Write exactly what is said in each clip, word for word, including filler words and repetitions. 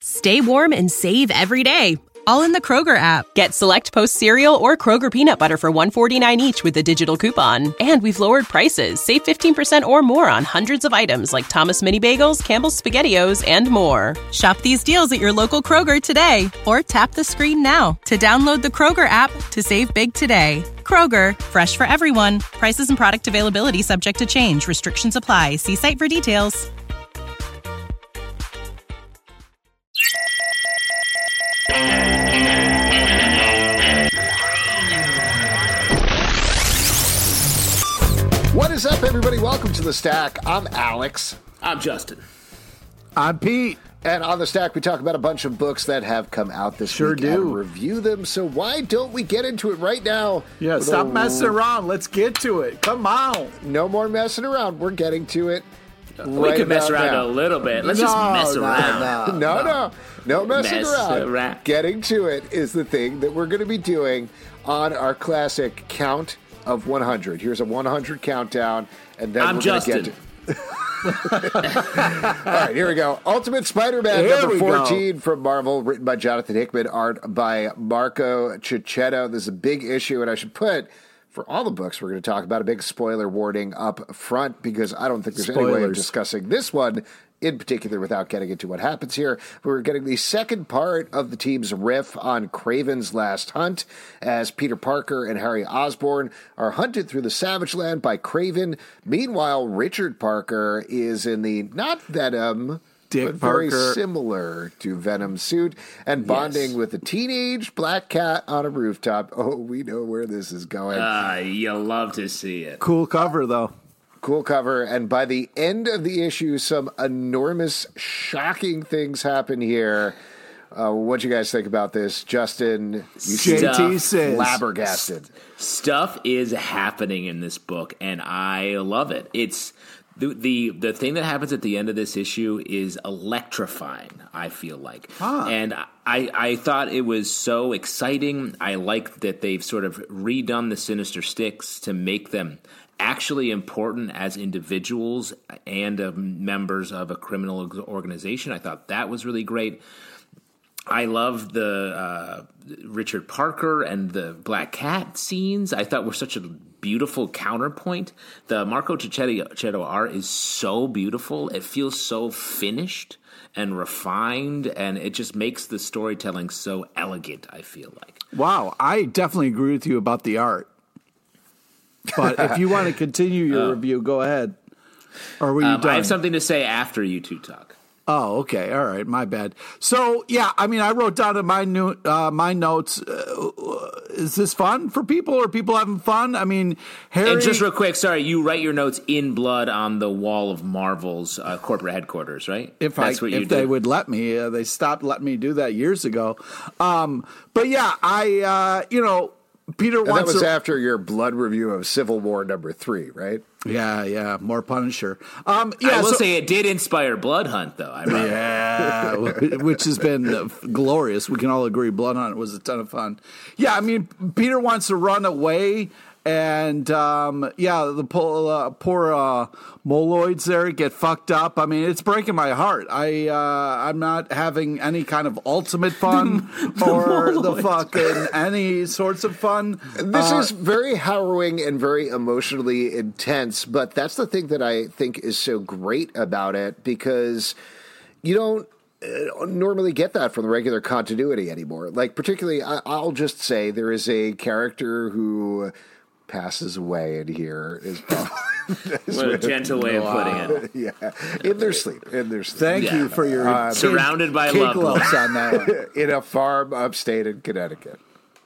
Stay warm and save every day, all in the Kroger app. Get Select Post cereal or Kroger peanut butter for one forty-nine each with a digital coupon. And we've lowered prices. Save fifteen percent or more on hundreds of items like Thomas Mini Bagels, Campbell's SpaghettiOs, and more. Shop these deals at your local Kroger today or tap the screen now to download the Kroger app to save big today. Kroger, fresh for everyone. Prices and product availability subject to change. Restrictions apply. See site for details. What is up, everybody? Welcome to The Stack. I'm Alex. I'm Justin. I'm Pete. And on The Stack, we talk about a bunch of books that have come out this sure week do. and review them. So why don't we get into it right now? Yeah, stop a... messing around. Let's get to it. Come on. No more messing around. We're getting to it. We right could mess around now. a little bit. Let's no, just mess no, around. No, no, no. No messing Mess around. around. Getting to it is the thing that we're going to be doing on our classic count of one hundred. Here's a one hundred countdown, and then I'm we're going to Justin. get to... All right, here we go. Ultimate Spider-Man Here number we fourteen go. from Marvel, written by Jonathan Hickman, art by Marco Cicchetto. This is a big issue, and I should put, for all the books we're going to talk about, a big spoiler warning up front, because I don't think there's any way of Spoilers. discussing this one in particular without getting into what happens here. We're getting the second part of the team's riff on Kraven's Last Hunt, as Peter Parker and Harry Osborn are hunted through the Savage Land by Kraven. Meanwhile, Richard Parker is in the not Venom, Dick but very Parker. similar to Venom suit, and bonding Yes. with a teenage black cat on a rooftop. Oh, we know where this is going. Uh, you love to see it. Cool cover, though. Cool cover, and by the end of the issue, some enormous, shocking things happen here. Uh, what do you guys think about this? Justin, you seem J T Stuff. says. flabbergasted. Stuff is happening in this book, and I love it. It's the the the thing that happens at the end of this issue is electrifying, I feel like. Huh. And I, I thought it was so exciting. I like that they've sort of redone the Sinister Six to make them actually important as individuals and uh, members of a criminal organization. I thought that was really great. I love the uh, Richard Parker and the Black Cat scenes. I thought were such a beautiful counterpoint. The Marco Cicchetto art is so beautiful. It feels so finished and refined, and it just makes the storytelling so elegant, I feel like. Wow, I definitely agree with you about the art. But if you want to continue your Oh. review, go ahead. Or were you Um, done? I have something to say after you two talk. Oh, okay. All right. My bad. So, yeah, I mean, I wrote down in my new, uh, my notes, uh, is this fun for people? Are people having fun? I mean, Harry... And just real quick, sorry, you write your notes in blood on the wall of Marvel's uh, corporate headquarters, right? If That's I, what you if do. they would let me, uh, they stopped letting me do that years ago. Um, but yeah, I, uh, you know, Peter And that wants was to, after your blood review of Civil War number three, right? yeah, yeah, more Punisher. Um, yeah, I will so, say it did inspire Blood Hunt, though. I mean, yeah, which has been uh, glorious. We can all agree Blood Hunt was a ton of fun. Yeah, I mean, Peter wants to run away. And, um, yeah, the poor, uh, poor uh, moloids there get fucked up. I mean, it's breaking my heart. I, uh, I'm not having any kind of ultimate fun or the fucking any sorts of fun. This Uh, is very harrowing and very emotionally intense, but that's the thing that I think is so great about it, because you don't uh, normally get that from the regular continuity anymore. Like, particularly, I- I'll just say there is a character who passes away in here. Is probably what a gentle way of putting it. yeah, in their sleep, in their sleep. Thank Yeah. you for your Uh, kid- Surrounded by kid loved gloves ones. on that one. in a farm upstate in Connecticut.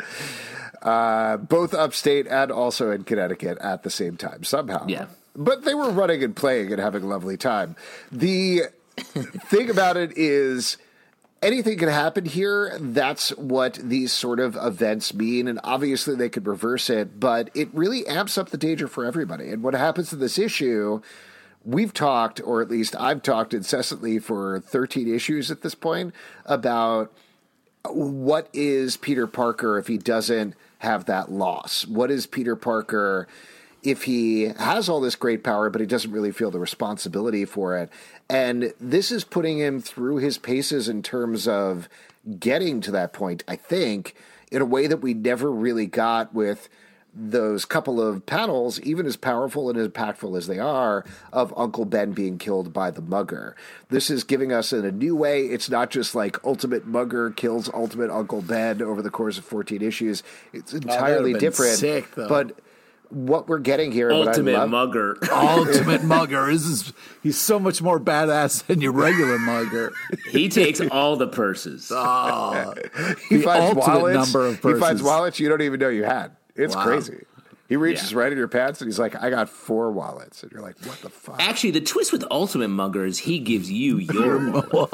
Uh, both upstate and also in Connecticut at the same time, somehow. Yeah. But they were running and playing and having a lovely time. The thing about it is, anything can happen here. That's what these sort of events mean. And obviously they could reverse it, but it really amps up the danger for everybody. And what happens to this issue, we've talked, or at least I've talked incessantly for thirteen issues at this point, about what is Peter Parker if he doesn't have that loss? What is Peter Parker if he has all this great power, but he doesn't really feel the responsibility for it. And this is putting him through his paces in terms of getting to that point, I think, in a way that we never really got with those couple of panels, even as powerful and as impactful as they are, of Uncle Ben being killed by the mugger. This is giving us in a new way. It's not just like Ultimate Mugger kills Ultimate Uncle Ben over the course of fourteen issues. It's entirely oh, different. Sick, but what we're getting here, Ultimate what I love, Mugger. Ultimate Mugger. This is, he's so much more badass than your regular mugger. He takes all the purses. Oh, he the finds ultimate wallets. number of He purses. finds wallets you don't even know you had. It's Wow. crazy. He reaches Yeah. right in your pants and he's like, I got four wallets. And you're like, what the fuck? Actually, the twist with Ultimate Mugger is he gives you your wallet.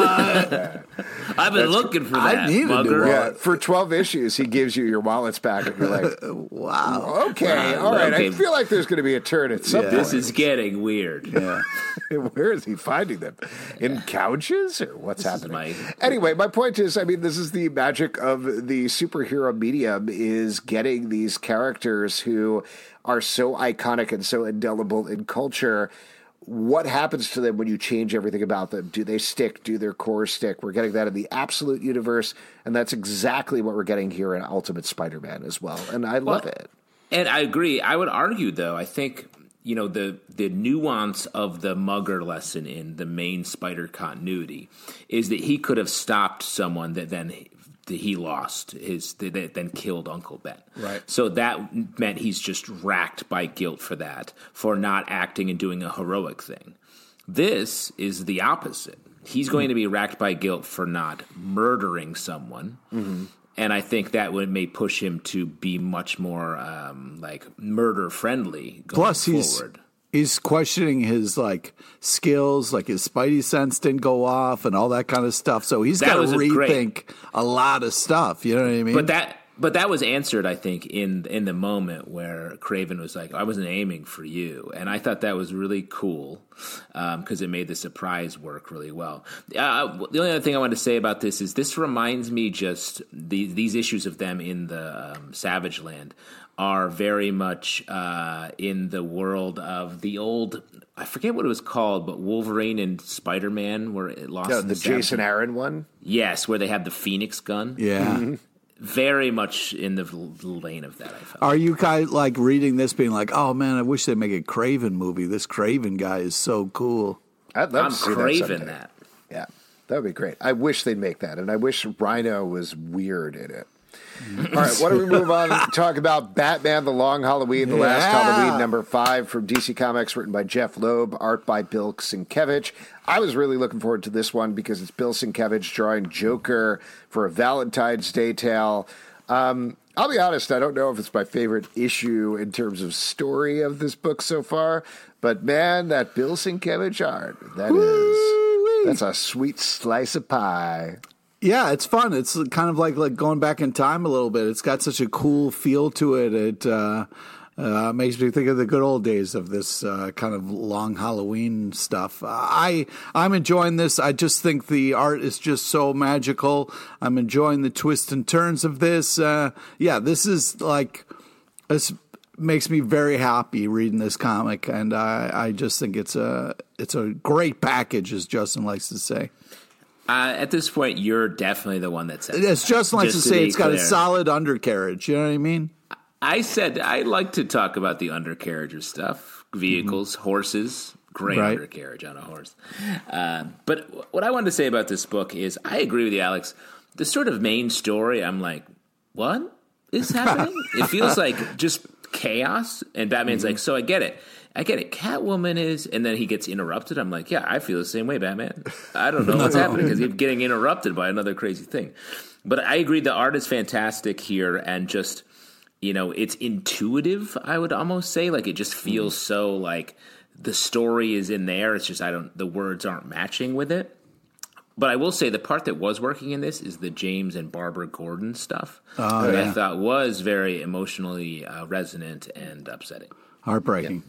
I've been looking for I that, need a new Mugger. wallet. Yeah, for twelve issues, he gives you your wallets back. And you're like, wow. okay, Wow, all right. okay. I feel like there's going to be a turn at some Yeah. point. This is getting weird. Yeah. Where is he finding them? In couches or what's This is happening? my- Anyway, my point is, I mean, this is the magic of the superhero medium, is getting these characters who are so iconic and so indelible in culture. What happens to them when you change everything about them? Do they stick? Do their cores stick? We're getting that in the Absolute universe, and that's exactly what we're getting here in Ultimate Spider-Man as well, and I love Well, it. And I agree. I would argue, though, I think, you know, the the nuance of the Mugger lesson in the main Spider continuity is that he could have stopped someone that then that he lost his that then killed Uncle Ben. Right. So that meant he's just racked by guilt for that, for not acting and doing a heroic thing. This is the opposite. He's going to be racked by guilt for not murdering someone. Mm-hmm. And I think that would may push him to be much more um, like murder friendly going Plus, he's forward. he's questioning his like skills, like his spidey sense didn't go off and all that kind of stuff. So he's That got to was a rethink great- a lot of stuff. You know what I mean? But that but that was answered, I think, in in the moment where Kraven was like, "I wasn't aiming for you," and I thought that was really cool because um, it made the surprise work really well. Uh, the only other thing I wanted to say about this is this reminds me just the, these issues of them in the um, Savage Land are very much uh, in the world of the old. I forget what it was called, but Wolverine and Spider-Man were lost. No, in the the Savage Jason Land. Aaron one? Yes, where they had the Phoenix gun. yeah. Very much in the lane of that, I felt. Are you guys like reading this, being like, "Oh man, I wish they'd make a Craven movie. This Craven guy is so cool." I'd love I'm to see that craving someday. that. Yeah, that would be great. I wish they'd make that, and I wish Rhino was weird in it. All right, why don't we move on and talk about Batman: The Long Halloween, the last Yeah. Halloween, number five from D C Comics, written by Jeff Loeb, art by Bill Sienkiewicz. I was really looking forward to this one because it's Bill Sienkiewicz drawing Joker for a Valentine's Day tale. Um, I'll be honest, I don't know if it's my favorite issue in terms of story of this book so far, but man, that Bill Sienkiewicz art, that is, that's a sweet slice of pie. Yeah, it's fun. It's kind of like like going back in time a little bit. It's got such a cool feel to it. It uh, uh, makes me think of the good old days of this uh, kind of long Halloween stuff. Uh, I I'm enjoying this. I just think the art is just so magical. I'm enjoying the twists and turns of this. Uh, yeah, this is like this makes me very happy reading this comic, and I I just think it's a it's a great package, as Justin likes to say. Uh, at this point, you're definitely the one that said As Justin likes Just to to say, be it's got a clear. solid undercarriage. You know what I mean? I said I like to talk about the undercarriage of stuff, vehicles, horses. Great Right. undercarriage on a horse. Uh, but what I wanted to say about this book is I agree with you, Alex. The sort of main story, I'm like, what is happening? It feels like just chaos. And Batman's like, so I get it. I get it. Catwoman is, and then he gets interrupted. I'm like, yeah, I feel the same way, Batman. I don't know what's happening because he's getting interrupted by another crazy thing. But I agree, the art is fantastic here, and just, you know, it's intuitive, I would almost say. Like, it just feels so like the story is in there. It's just, I don't, the words aren't matching with it. But I will say the part that was working in this is the James and Barbara Gordon stuff Oh, that yeah. I thought was very emotionally uh, resonant and upsetting. Heartbreaking.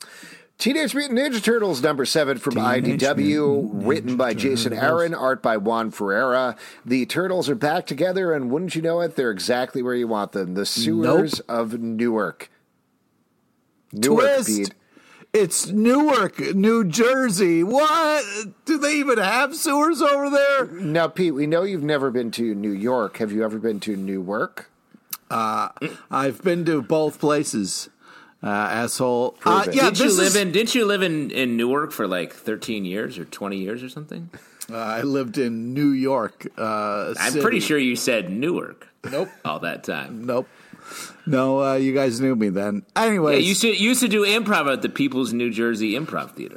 Teenage Mutant Ninja Turtles number seven from Teenage I D W, Mutant written Ninja by Jason Turtles. Aaron, art by Juan Ferreira. The Turtles are back together, and wouldn't you know it, they're exactly where you want them, the sewers of Newark. Newark, Twist. Pete. It's Newark, New Jersey. What? Do they even have sewers over there? Now, Pete, we know you've never been to New York. Have you ever been to Newark? Uh, I've been to both places, uh, asshole. Prove Uh, it. yeah, Didn't you this live is, in? Didn't you live in, in Newark for like thirteen years or twenty years or something? uh, I lived in New York. Uh, I'm City. pretty sure you said Newark. Nope. All that time. Nope. No, uh, you guys knew me then. Yeah, Anyways, you used to you used to do improv at the People's New Jersey Improv Theater.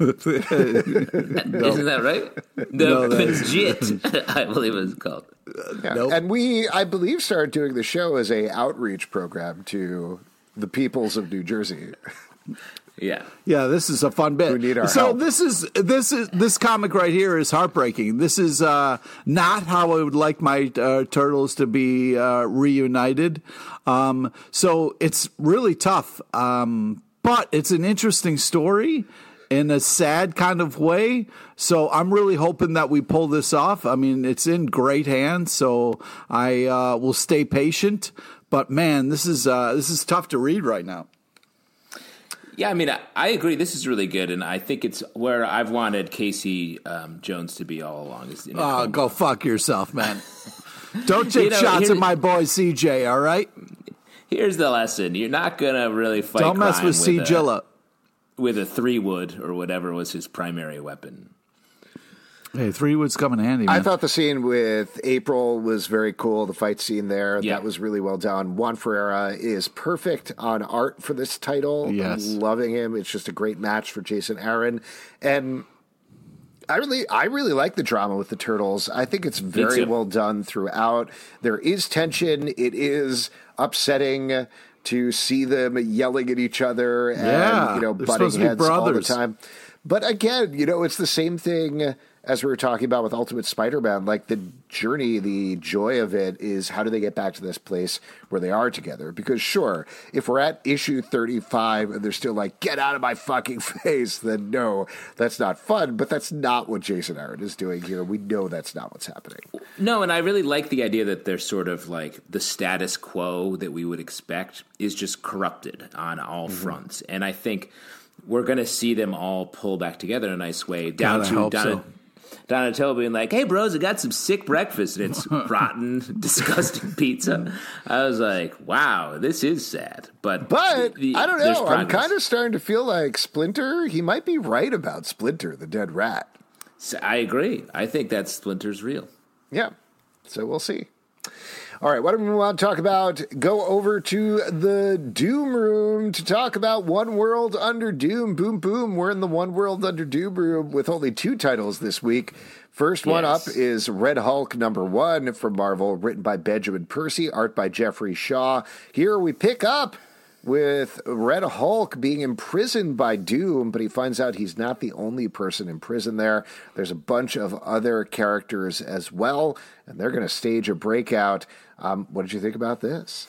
Isn't that right? The No, that's- Pinjit, I believe it was called. Yeah. Nope. And we, I believe, started doing the show as a outreach program to the peoples of New Jersey. Yeah. yeah, this is a fun bit. Who need our so help. this is this is this comic right here is heartbreaking. This is uh, not how I would like my uh, turtles to be uh, reunited. Um, so it's really tough, um, but it's an interesting story in a sad kind of way. So I'm really hoping that we pull this off. I mean, it's in great hands, so I uh, will stay patient. But man, this is uh, this is tough to read right now. Yeah, I mean, I, I agree. This is really good, and I think it's where I've wanted Casey um, Jones to be all along. Is in a Oh, coma. go fuck yourself, man. Don't take You know, shots here- at my boy C J, all right? Here's the lesson: you're not gonna really fight. Don't mess crime with C. a- Jilla. with a three wood or whatever was his primary weapon. Hey, three wood's coming handy, man. I thought the scene with April was very cool. The fight scene there, Yeah. that was really well done. Juan Ferreira is perfect on art for this title. Yes. I'm loving him. It's just a great match for Jason Aaron. And I really, I really like the drama with the Turtles. I think it's very too. well done throughout. There is tension. It is upsetting to see them yelling at each other and, Yeah, you know, they're butting supposed to be heads all the brothers. time. But again, you know, it's the same thing as we were talking about with Ultimate Spider-Man. Like, the journey, the joy of it is how do they get back to this place where they are together? Because sure, if we're at issue thirty-five and they're still like, get out of my fucking face, then no, that's not fun. But that's not what Jason Aaron is doing here. We know that's not what's happening. No, and I really like the idea that they're sort of like the status quo that we would expect is just corrupted on all Mm-hmm. fronts. And I think we're going to see them all pull back together in a nice way. Down God, I to hope down so. to Donatello being like, hey, bros, I got some sick breakfast, and it's rotten, disgusting pizza. I was like, wow, this is sad. But But the- I don't there's know. I'm progress. kind of starting to feel like Splinter, he might be right about Splinter, the dead rat. So I agree. I think that Splinter's real. Yeah. So we'll see. All right, why don't we move on to talk about, go over to the Doom Room to talk about One World Under Doom. Boom, boom. We're in the One World Under Doom room with only two titles this week. First one Yes. up is Red Hulk number one from Marvel, written by Benjamin Percy, art by Jeffrey Shaw. Here we pick up with Red Hulk being imprisoned by Doom, but he finds out he's not the only person in prison there. There's a bunch of other characters as well, and they're going to stage a breakout. Um, what did you think about this?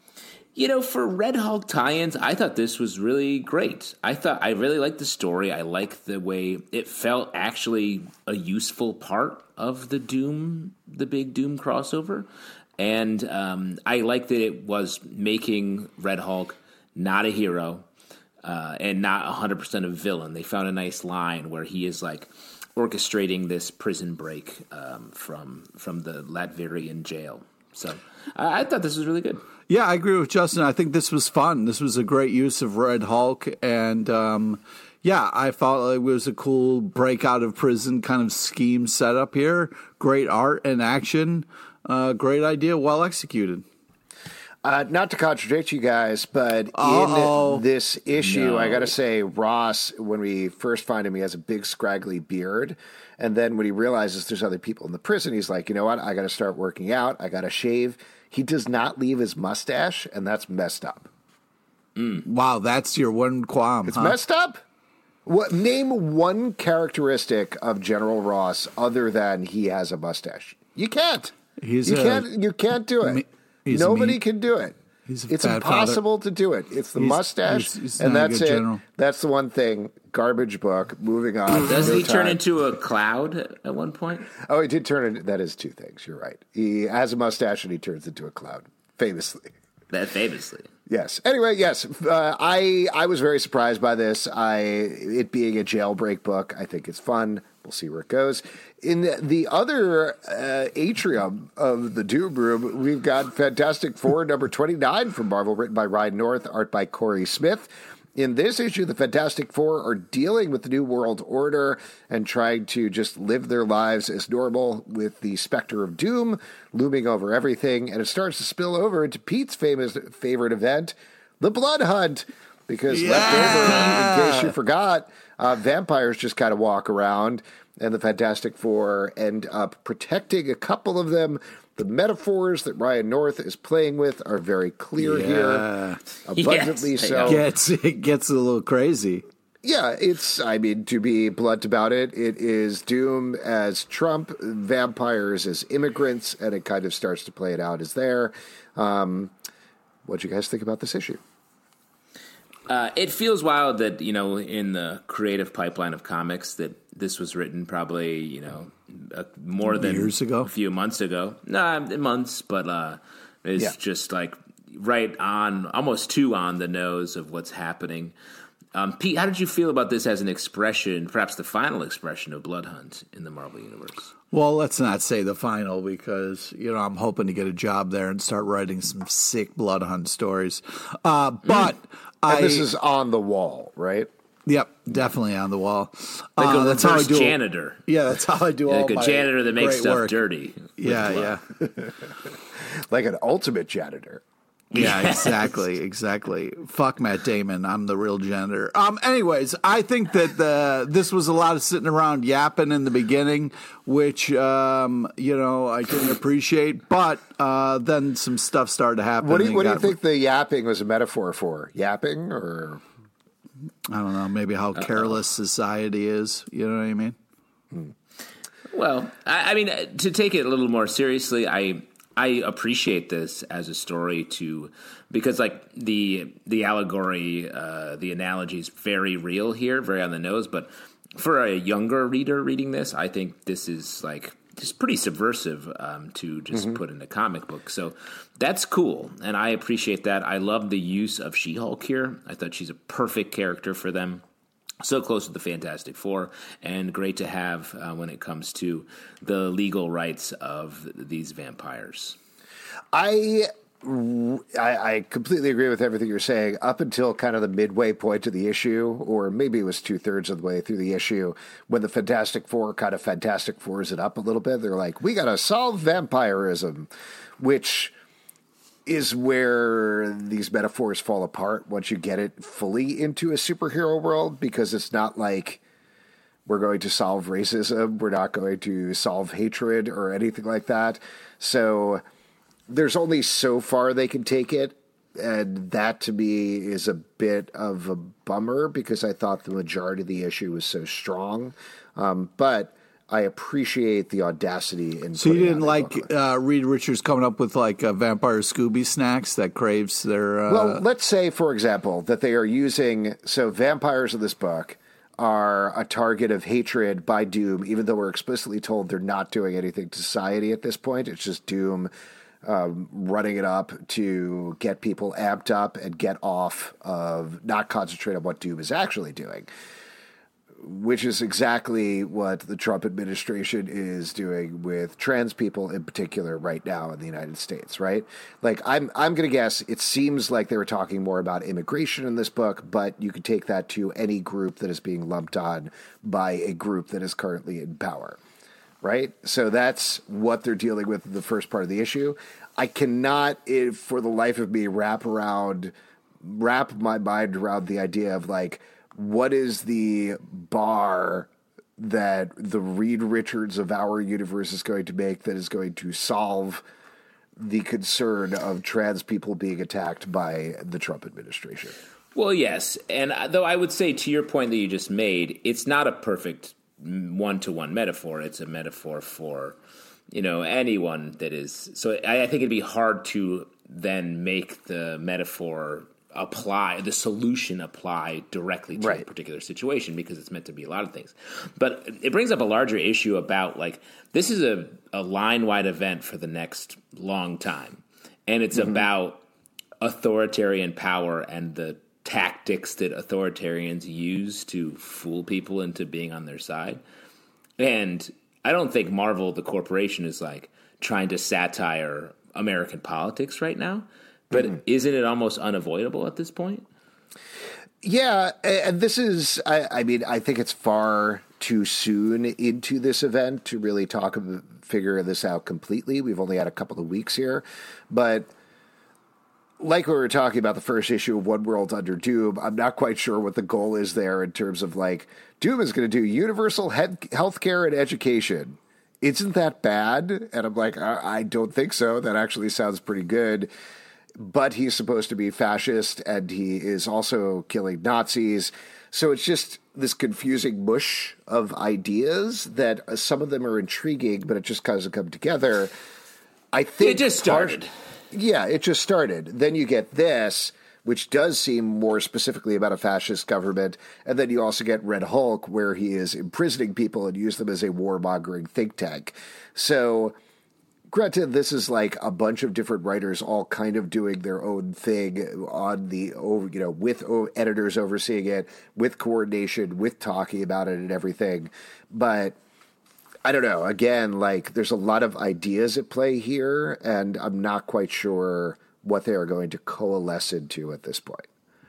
You know, for Red Hulk tie-ins, I thought this was really great. I thought I really liked the story. I liked the way it felt actually a useful part of the Doom, the big Doom crossover. And um, I liked that it was making Red Hulk not a hero uh, and not one hundred percent a villain. They found a nice line where he is like orchestrating this prison break um, from from the Latvian jail. So I, I thought this was really good. Yeah, I agree with Justin. I think this was fun. This was a great use of Red Hulk. And, um, yeah, I thought it was a cool break out of prison kind of scheme setup here. Great art and action. Uh, great idea. Well executed. Uh, not to contradict you guys, but Uh-oh. in this issue, No. I got to say, Ross, when we first find him, he has a big scraggly beard. And then when he realizes there's other people in the prison, he's like, you know what? I got to start working out. I got to shave. He does not leave his mustache, and that's messed up. Wow, that's your one qualm. It's huh? messed up? What, name one characteristic of General Ross other than he has a mustache. You can't. He's you a- can't. You can't do it. me- he's a Nobody me- can do it. he's a It's fat impossible to do it. It's the He's- mustache, he's- he's and not a that's good it. general. That's the one thing. Garbage book. Moving on. Does No he turn time. into a cloud at- at one point? Oh, he did turn into. That is two things. You're right. He has a mustache and he turns into a cloud. Famously. That famously. Yes. Anyway, yes, uh, I I was very surprised by this. I it being a jailbreak book, I think it's fun. We'll see where it goes. In the, the other uh, atrium of the Doom Room, we've got Fantastic Four number twenty-nine from Marvel, written by Ryan North, art by Corey Smith. In this issue, the Fantastic Four are dealing with the New World Order and trying to just live their lives as normal with the specter of doom looming over everything. And it starts to spill over into Pete's famous favorite event, the Blood Hunt. Because yeah. left over, in case you forgot, uh, vampires just kind of walk around, and the Fantastic Four end up protecting a couple of them. The metaphors that Ryan North is playing with are very clear yeah. here, abundantly yes, so. It gets, it gets a little crazy. Yeah, it's, I mean, to be blunt about it, it is Doom as Trump, vampires as immigrants, and it kind of starts to play it out as there. Um, what do you guys think about this issue? Uh, it feels wild that, you know, in the creative pipeline of comics that this was written probably, you know, uh, more than years ago, a few months ago. No, months, but uh, it's yeah. just like right on, almost too on the nose of what's happening. Um, Pete, how did you feel about this as an expression, perhaps the final expression of Blood Hunt in the Marvel Universe? Well, let's not say the final because, you know, I'm hoping to get a job there and start writing some sick Blood Hunt stories. Uh, but mm. I, and this is on the wall, right? Yep, definitely on the wall. Like uh, a that's how I do janitor. Yeah, that's how I do yeah, all like my a janitor that makes stuff work. dirty. Yeah, yeah. Like an ultimate janitor. Yeah, exactly, exactly. Fuck Matt Damon. I'm the real janitor. Um. Anyways, I think that the this was a lot of sitting around yapping in the beginning, which um you know I didn't appreciate. But uh, then some stuff started to happen. What do you, what do you think the yapping was a metaphor for? Yapping, or I don't know. Maybe how Uh-oh. careless society is. You know what I mean? Hmm. Well, I, I mean, to take it a little more seriously, I. I appreciate this as a story too, because like the the allegory, uh, the analogy is very real here, very on the nose. But for a younger reader reading this, I think this is like just pretty subversive um, to just mm-hmm. put in a comic book. So that's cool, and I appreciate that. I love the use of She-Hulk here. I thought she's a perfect character for them. So close to the Fantastic Four, and great to have uh, when it comes to the legal rights of these vampires. I, I I completely agree with everything you're saying up until kind of the midway point of the issue, or maybe it was two-thirds of the way through the issue, when the Fantastic Four kind of Fantastic Fours it up a little bit. They're like, we got to solve vampirism, which is where these metaphors fall apart once you get it fully into a superhero world, because it's not like we're going to solve racism, we're not going to solve hatred or anything like that. So there's only so far they can take it, and that to me is a bit of a bummer because I thought the majority of the issue was so strong. Um, but I appreciate the audacity in. So you didn't like uh, Reed Richards coming up with like a vampire Scooby snacks that craves their. Uh... Well, let's say, for example, that they are using so vampires in this book are a target of hatred by Doom, even though we're explicitly told they're not doing anything to society at this point. It's just Doom um, running it up to get people amped up and get off of not concentrate on what Doom is actually doing. Which is exactly what the Trump administration is doing with trans people in particular right now in the United States, right? Like, I'm I'm going to guess it seems like they were talking more about immigration in this book, but you could take that to any group that is being lumped on by a group that is currently in power, right? So that's what they're dealing with in the first part of the issue. I cannot, if, for the life of me, wrap around, wrap my mind around the idea of, like, what is the bar that the Reed Richards of our universe is going to make that is going to solve the concern of trans people being attacked by the Trump administration? Well, yes. And though I would say to your point that you just made, it's not a perfect one-to-one metaphor. It's a metaphor for, you know, anyone that is. So I, I think it'd be hard to then make the metaphor apply, the solution apply directly to right. a particular situation, because it's meant to be a lot of things. But it brings up a larger issue about, like, this is a, a line-wide event for the next long time. And it's mm-hmm. about authoritarian power and the tactics that authoritarians use to fool people into being on their side. And I don't think Marvel, the corporation, is like trying to satire American politics right now, but mm-hmm. isn't it almost unavoidable at this point? Yeah, and this is, I, I mean, I think it's far too soon into this event to really talk about, figure this out completely. We've only had a couple of weeks here, but like we were talking about the first issue of One World Under Doom, I'm not quite sure what the goal is there in terms of like, Doom is going to do universal health care and education. Isn't that bad? And I'm like, I, I don't think so. That actually sounds pretty good. But he's supposed to be fascist, and he is also killing Nazis. So it's just this confusing mush of ideas that uh, some of them are intriguing, but it just doesn't come together. I think it just started. Yeah, it just started. Then you get this, which does seem more specifically about a fascist government. And then you also get Red Hulk, where he is imprisoning people and use them as a warmongering think tank. So granted, this is like a bunch of different writers all kind of doing their own thing on the, you know, with editors overseeing it, with coordination, with talking about it and everything. But I don't know. Again, like there's a lot of ideas at play here, and I'm not quite sure what they are going to coalesce into at this point.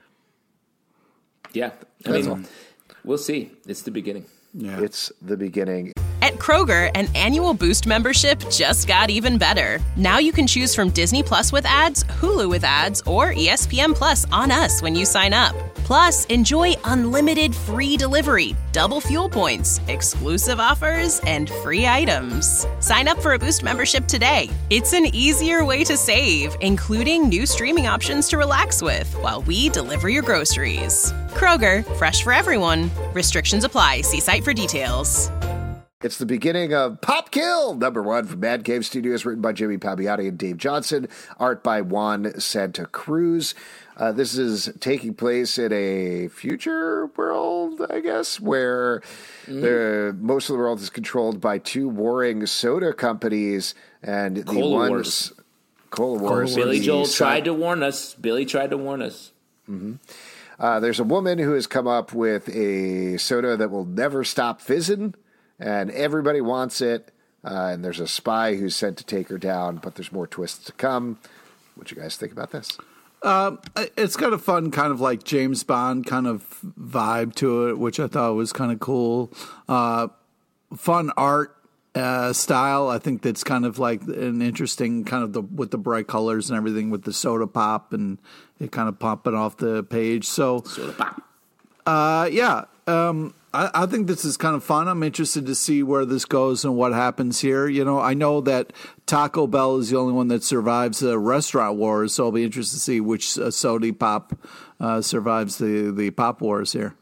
Yeah. I That's mean, all. We'll see. It's the beginning. Yeah. It's the beginning. At Kroger, an annual Boost membership just got even better. Now you can choose from Disney Plus with ads, Hulu with ads, or E S P N Plus on us when you sign up. Plus, enjoy unlimited free delivery, double fuel points, exclusive offers, and free items. Sign up for a Boost membership today. It's an easier way to save, including new streaming options to relax with while we deliver your groceries. Kroger, fresh for everyone. Restrictions apply. See site for details. It's the beginning of Pop Kill, number one from Mad Cave Studios, written by Jimmy Palmiotti and Dave Johnson, art by Juan Santa Cruz. Uh, this is taking place in a future world, I guess, where mm. the most of the world is controlled by two warring soda companies, and the Cola ones Wars. Cola Wars. Billy Joel so- tried to warn us. Billy tried to warn us. Mm-hmm. Uh, there's a woman who has come up with a soda that will never stop fizzing, and everybody wants it. Uh, and there's a spy who's sent to take her down, but there's more twists to come. What do you guys think about this? Um, it's got a fun kind of like James Bond kind of vibe to it, which I thought was kind of cool. Uh, fun art uh, style. I think that's kind of like an interesting kind of the with the bright colors and everything with the soda pop and it kind of popping off the page. So, soda pop. Uh, yeah. Um, I, I think this is kind of fun. I'm interested to see where this goes and what happens here. You know, I know that Taco Bell is the only one that survives the restaurant wars, so I'll be interested to see which uh, soda pop uh, survives the, the pop wars here.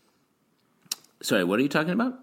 Sorry, what are you talking about?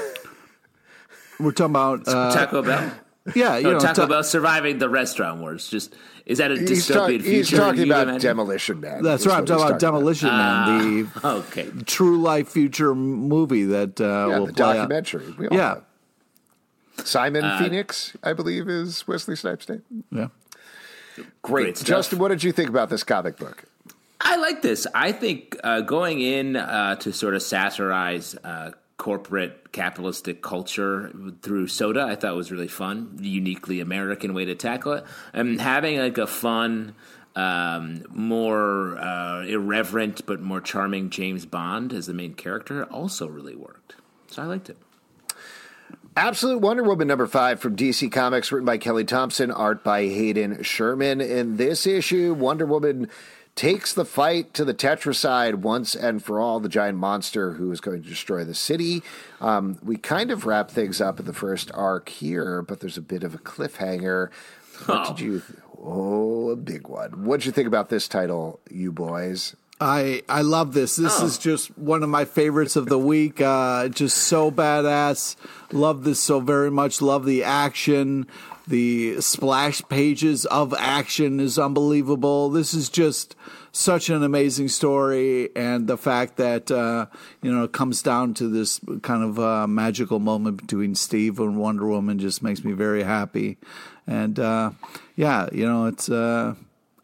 We're talking about uh, Taco Bell. Yeah, you no, know, Taco ta- Bell surviving the restaurant wars. Just is that a He's, dystopian talk, future? he's talking you about imagine? Demolition Man. That's is right. I'm what talking he's about Demolition Man, Uh, the okay. true life future movie that uh, Yeah, will the play documentary. out. We all Yeah, know. Simon Uh, Phoenix, I believe, is Wesley Snipes' name. yeah. Great. Great stuff. Justin, what did you think about this comic book? I like this. I think uh, going in uh, to sort of satirize uh, corporate capitalistic culture through soda, I thought was really fun, uniquely American way to tackle it. And having like a fun, um, more uh, irreverent but more charming James Bond as the main character also really worked. So I liked it. Absolute Wonder Woman number five from D C Comics, written by Kelly Thompson, art by Hayden Sherman. In this issue, Wonder Woman takes the fight to the Tetracide once and for all, the giant monster who is going to destroy the city. Um, we kind of wrap things up in the first arc here, but there's a bit of a cliffhanger. What Oh. did you... Th- oh, a big one. What did you think about this title, you boys? I I love this. This Oh. is just one of my favorites of the week. Uh, just so badass. Love this so very much. Love the action. The splash pages of action is unbelievable. This is just such an amazing story, and the fact that uh, you know it comes down to this kind of uh, magical moment between Steve and Wonder Woman just makes me very happy. And uh, yeah, you know it's. Uh,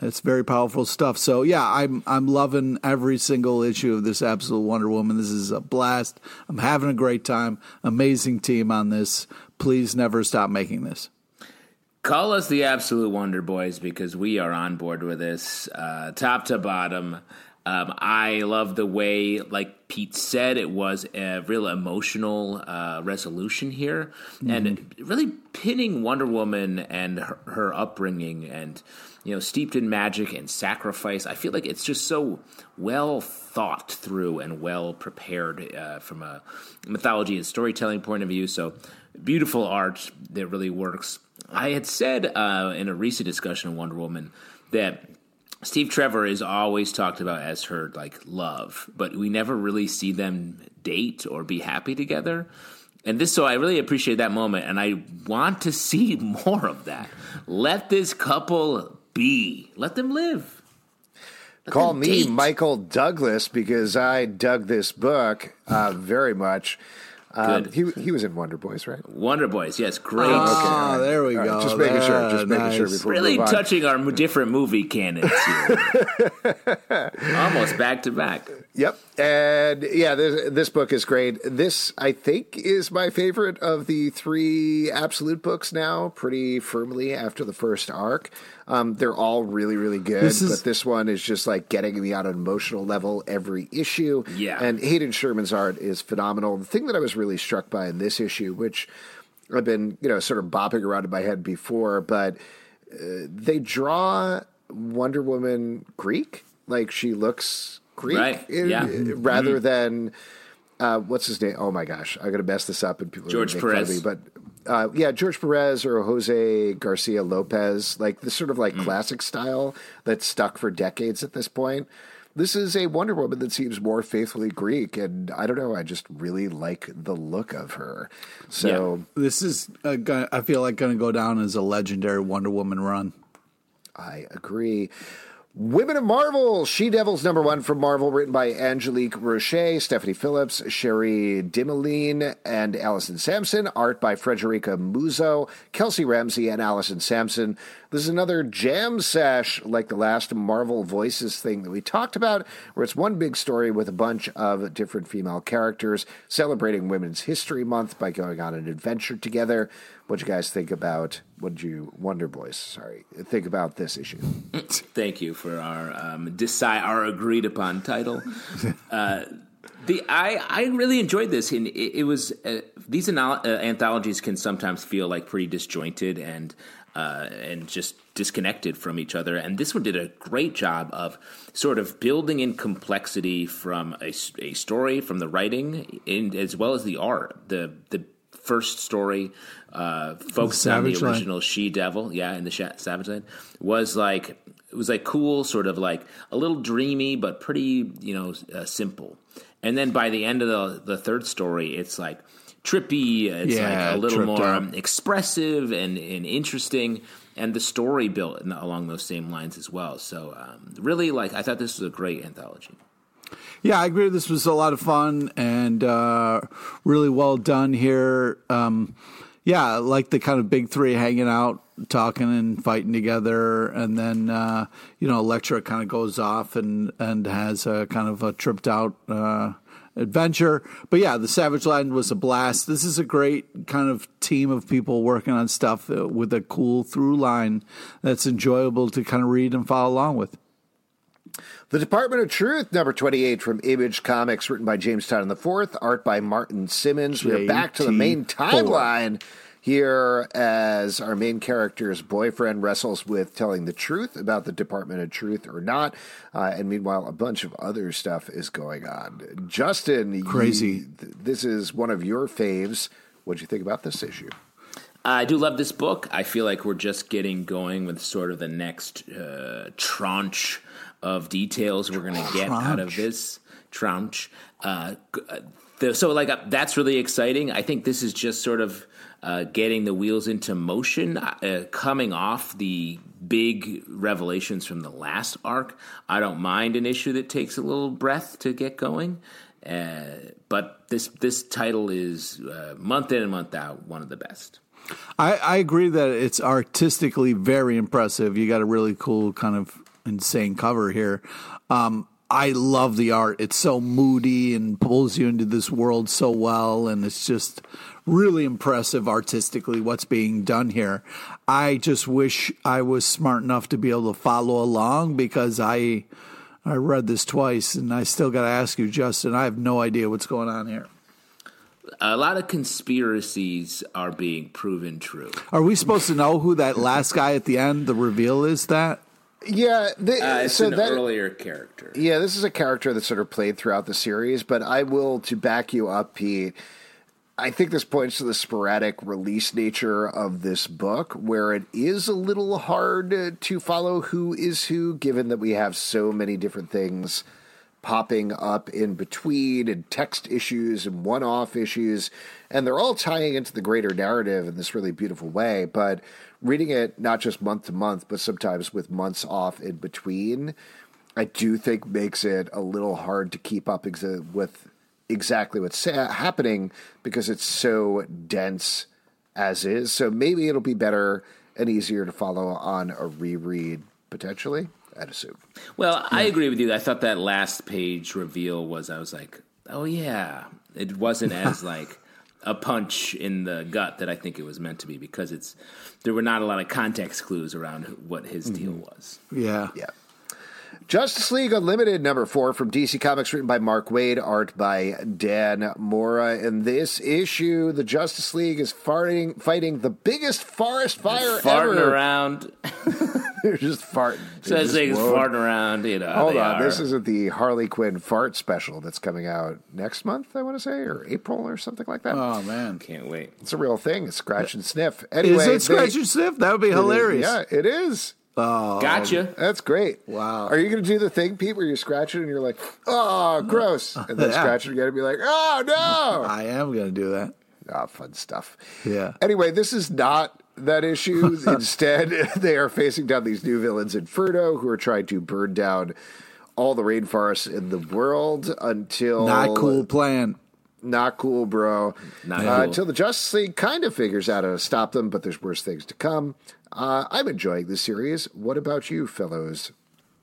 It's very powerful stuff. So yeah, I'm I'm loving every single issue of this Absolute Wonder Woman. This is a blast. I'm having a great time. Amazing team on this. Please never stop making this. Call us the Absolute Wonder Boys because we are on board with this, uh, top to bottom. Um, I love the way, like Pete said, it was a real emotional uh, resolution here, mm-hmm. and really pinning Wonder Woman and her, her upbringing, and you know, steeped in magic and sacrifice. I feel like it's just so well thought through and well prepared uh, from a mythology and storytelling point of view. So beautiful art that really works. I had said uh, in a recent discussion of Wonder Woman that Steve Trevor is always talked about as her like love, but we never really see them date or be happy together. And this, so I really appreciate that moment, and I want to see more of that. Let this couple be. Let them live. Let Call them me date. Michael Douglas because I dug this book uh, very much. Um, Good. he he was in Wonder Boys, right? Wonder Boys, yes, great. Oh, there we All go. right, just making sure. Just making Nice. sure before we Really move on. touching our different movie canons here. Almost back to back. Yep. And yeah, this, this book is great. This, I think, is my favorite of the three Absolute books now, pretty firmly after the first arc. Um, they're all really, really good, This is- but this one is just like getting me on an emotional level every issue. Yeah. And Hayden Sherman's art is phenomenal. The thing that I was really struck by in this issue, which I've been, you know, sort of bopping around in my head before, but uh, they draw Wonder Woman Greek. Like she looks Greek, Right, in- yeah. rather Mm-hmm. than uh, what's his name? Oh my gosh, I'm gonna mess this up, and people George are gonna make fun of Perez. me. But uh, yeah, George Perez or Jose Garcia Lopez, like this sort of like Mm. classic style that's stuck for decades at this point. This is a Wonder Woman that seems more faithfully Greek, and I don't know, I just really like the look of her. So This is, uh, gonna, I feel like, going to go down as a legendary Wonder Woman run. I agree. Women of Marvel, She-Devils number one from Marvel, written by Angelique Roche, Stephanie Phillips, Sherry Dimeline, and Allison Sampson. Art by Frederica Muzo, Kelsey Ramsey, and Allison Sampson. This is another jam sesh like the last Marvel Voices thing that we talked about, where it's one big story with a bunch of different female characters celebrating Women's History Month by going on an adventure together. What'd you guys think about, what did you, Wonder Boys, sorry, think about this issue? Thank you for our um, decide our agreed upon title. Uh, the I I really enjoyed this, and it, it was uh, these anal- uh, anthologies can sometimes feel like pretty disjointed and uh, and just disconnected from each other. And this one did a great job of sort of building in complexity from a, a story, from the writing, in, as well as the art. The the first story uh, focused on the Savage Land. original She-Devil, yeah, in the Sh- Savage Land, was like it was like cool, sort of like a little dreamy, but pretty, you know, uh, simple. And then by the end of the the third story, it's like trippy. It's Yeah, like a little tripped more out. um, expressive and, and interesting, and the story built in, along those same lines as well. So um, really, like I thought this was a great anthology. Yeah, I agree. This was a lot of fun and uh, really well done here. Um, yeah, like the kind of big three hanging out, talking and fighting together, and then uh, you know, Elektra kind of goes off and and has a kind of a tripped out uh, adventure. But yeah, the Savage Land was a blast. This is a great kind of team of people working on stuff uh, with a cool through line that's enjoyable to kind of read and follow along with. The Department of Truth, number twenty-eight from Image Comics, written by James Tynion the fourth, art by Martin Simmons. We're back to the main J T four. timeline here as our main character's boyfriend wrestles with telling the truth about the Department of Truth or not. Uh, and meanwhile, a bunch of other stuff is going on. Justin, Crazy. you- th- this is one of your faves. What do you think about this issue? I do love this book. I feel like we're just getting going with sort of the next uh, tranche of details we're going to get out of Tranche. this tranche. Uh, g- uh, the, so, like, uh, that's really exciting. I think this is just sort of uh, getting the wheels into motion, uh, coming off the big revelations from the last arc. I don't mind an issue that takes a little breath to get going. Uh, but this this title is uh, month in and month out one of the best. I, I agree that it's artistically very impressive. You got a really cool kind of insane cover here. Um, I love the art. It's so moody and pulls you into this world so well, and it's just really impressive artistically what's being done here. I just wish I was smart enough to be able to follow along, because I I read this twice, and I still got to ask you, Justin, I have no idea what's going on here. A lot of conspiracies are being proven true. Are we supposed to know who that last guy at the end, the reveal is that? Yeah, the, Uh, it's so an that, earlier character. Yeah, this is a character that's sort of played throughout the series, but I will, to back you up, Pete, I think this points to the sporadic release nature of this book, where it is a little hard to follow who is who, given that we have so many different things popping up in between, and text issues and one-off issues, and they're all tying into the greater narrative in this really beautiful way. But reading it not just month to month, but sometimes with months off in between, I do think makes it a little hard to keep up exa- with exactly what's happening, because it's so dense as is. So maybe it'll be better and easier to follow on a reread, potentially, I'd assume. Well, I agree with you. I thought that last page reveal was, I was like, oh, yeah. It wasn't as like a punch in the gut that I think it was meant to be, because it's there were not a lot of context clues around what his mm-hmm. deal was. Yeah. Yeah. Justice League Unlimited, number four, from D C Comics, written by Mark Waid, art by Dan Mora. In this issue, the Justice League is farting, fighting the biggest forest fire farting ever. around. They're just farting. So it's like farting around, you know. Hold on, are. This isn't the Harley Quinn fart special that's coming out next month, I want to say, or April or something like that. Oh, man. Can't wait. It's a real thing. It's scratch and sniff. Anyway, is it scratch they, and sniff? That would be hilarious. It yeah, it is. Oh, gotcha. That's great. Wow. Are you going to do the thing, Pete, where you scratch it and you're like, oh, gross, and then yeah. scratch it again and be like, oh, no. I am going to do that. Ah, oh, fun stuff. Yeah. Anyway, this is not that issue. Instead, they are facing down these new villains, Inferno, who are trying to burn down all the rainforests in the world until... Not cool plan. Not cool, bro. Not uh, cool. Until the Justice League kind of figures out how to stop them, but there's worse things to come. Uh, I'm enjoying this series. What about you, fellows?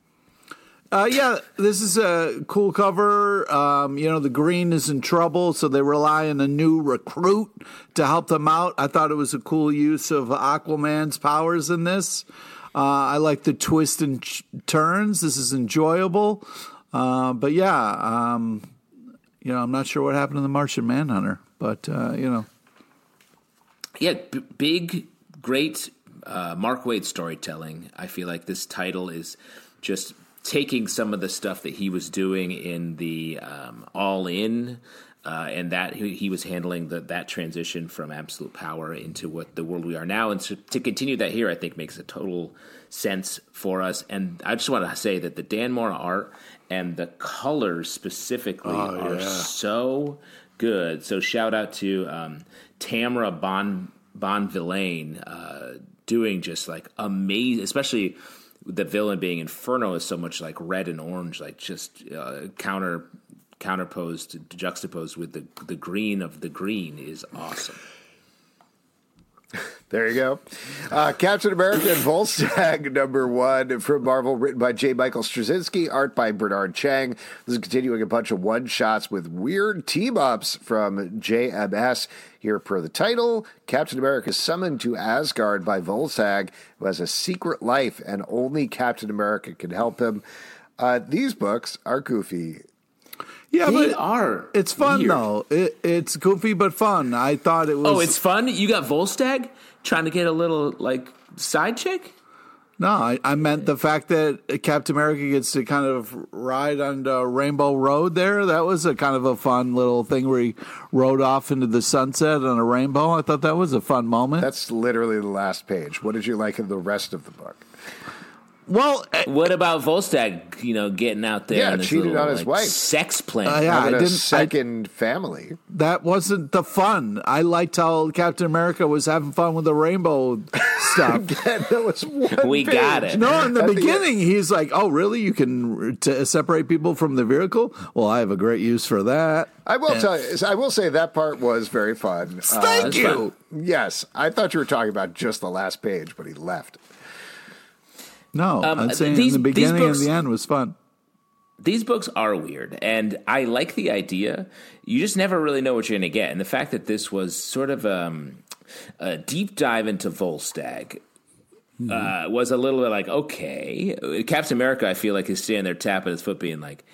Uh, yeah, this is a cool cover. Um, you know, the Green is in trouble, so they rely on a new recruit to help them out. I thought it was a cool use of Aquaman's powers in this. Uh, I like the twist and ch- turns. This is enjoyable. Uh, but yeah, um, you know, I'm not sure what happened to the Martian Manhunter, but, uh, you know. Yeah, b- big, great uh, Mark Waid storytelling. I feel like this title is just taking some of the stuff that he was doing in the um, All In, uh, and that he, he was handling the, that transition from absolute power into what the world we are now. And so to continue that here, I think makes a total sense for us. And I just want to say that the Dan Mora art and the colors specifically oh, are yeah. so good. So shout out to um, Tamara Bon Bonvillain uh, doing just like amazing, especially the villain being Inferno is so much like red and orange, like just uh, counter counterposed, juxtaposed with the the green of the Green is awesome. There you go. Uh, Captain America and Volstagg, number one from Marvel, written by J. Michael Straczynski, art by Bernard Chang. This is continuing a bunch of one-shots with weird team-ups from J M S. Here per the title, Captain America is summoned to Asgard by Volstagg, who has a secret life, and only Captain America can help him. Uh, these books are goofy. Yeah, They but are it's fun, weird. though. It, it's goofy but fun. I thought it was... Oh, it's fun? You got Volstagg trying to get a little, like, side chick? No, I, I meant the fact that Captain America gets to kind of ride on the Rainbow Road there. That was a kind of a fun little thing where he rode off into the sunset on a rainbow. I thought that was a fun moment. That's literally the last page. What did you like in the rest of the book? Well, What about Volstagg, you know, getting out there Yeah, and his cheated little, on his like, wife. sex plan? Uh, yeah. Having I a didn't- second family. that wasn't the fun. I liked how Captain America was having fun with the rainbow stuff. That was one We page. got it. No, in the At the beginning, he's like, "Oh, really? You can t- separate people from the vehicle? Well, I have a great use for that." I will tell you, I will say that part was very fun. Uh, Thank that's you. yes, I thought you were talking about just the last page, but he left. No, Um, I'm saying these- in the these beginning books- and the end was fun. These books are weird, and I like the idea. You just never really know what you're going to get. And the fact that this was sort of um, a deep dive into Volstagg mm-hmm. uh, was a little bit like, okay. Captain America, I feel like, is standing there tapping his foot being like,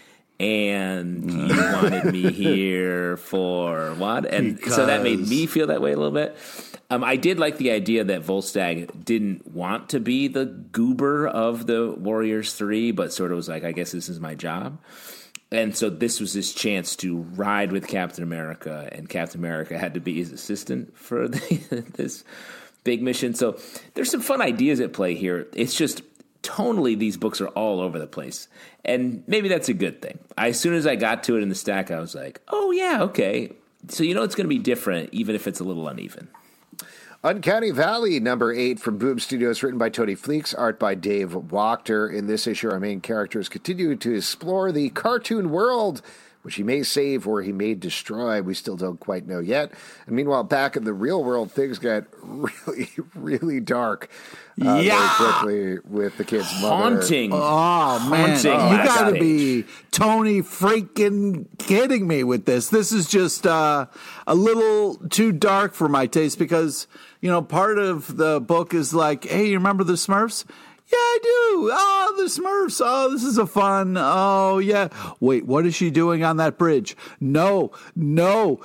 and you wanted me here for what? And because. So that made me feel that way a little bit. Um, I did like the idea that Volstagg didn't want to be the goober of the Warriors three, but sort of was like, I guess this is my job. And so this was his chance to ride with Captain America, and Captain America had to be his assistant for the, this big mission. So there's some fun ideas at play here. It's just tonally, these books are all over the place. And maybe that's a good thing. I, as soon as I got to it in the stack, I was like, oh, yeah, okay. So you know it's going to be different, even if it's a little uneven. Uncanny Valley, number eight from Boom Studios, written by Tony Fleecs, art by Dave Wachter. In this issue, our main characters continue to explore the cartoon world, which he may save or he may destroy. We still don't quite know yet. And meanwhile, back in the real world, things get really, really dark. Uh, yeah, very quickly with the kid's mother. Haunting. Oh, man. Haunting Oh, you got to be Tony freaking kidding me with this. This is just uh, a little too dark for my taste because, you know, part of the book is like, hey, you remember the Smurfs? Yeah, I do. Oh, the Smurfs. Oh, this is a fun. Oh, yeah. Wait, what is she doing on that bridge? No, no,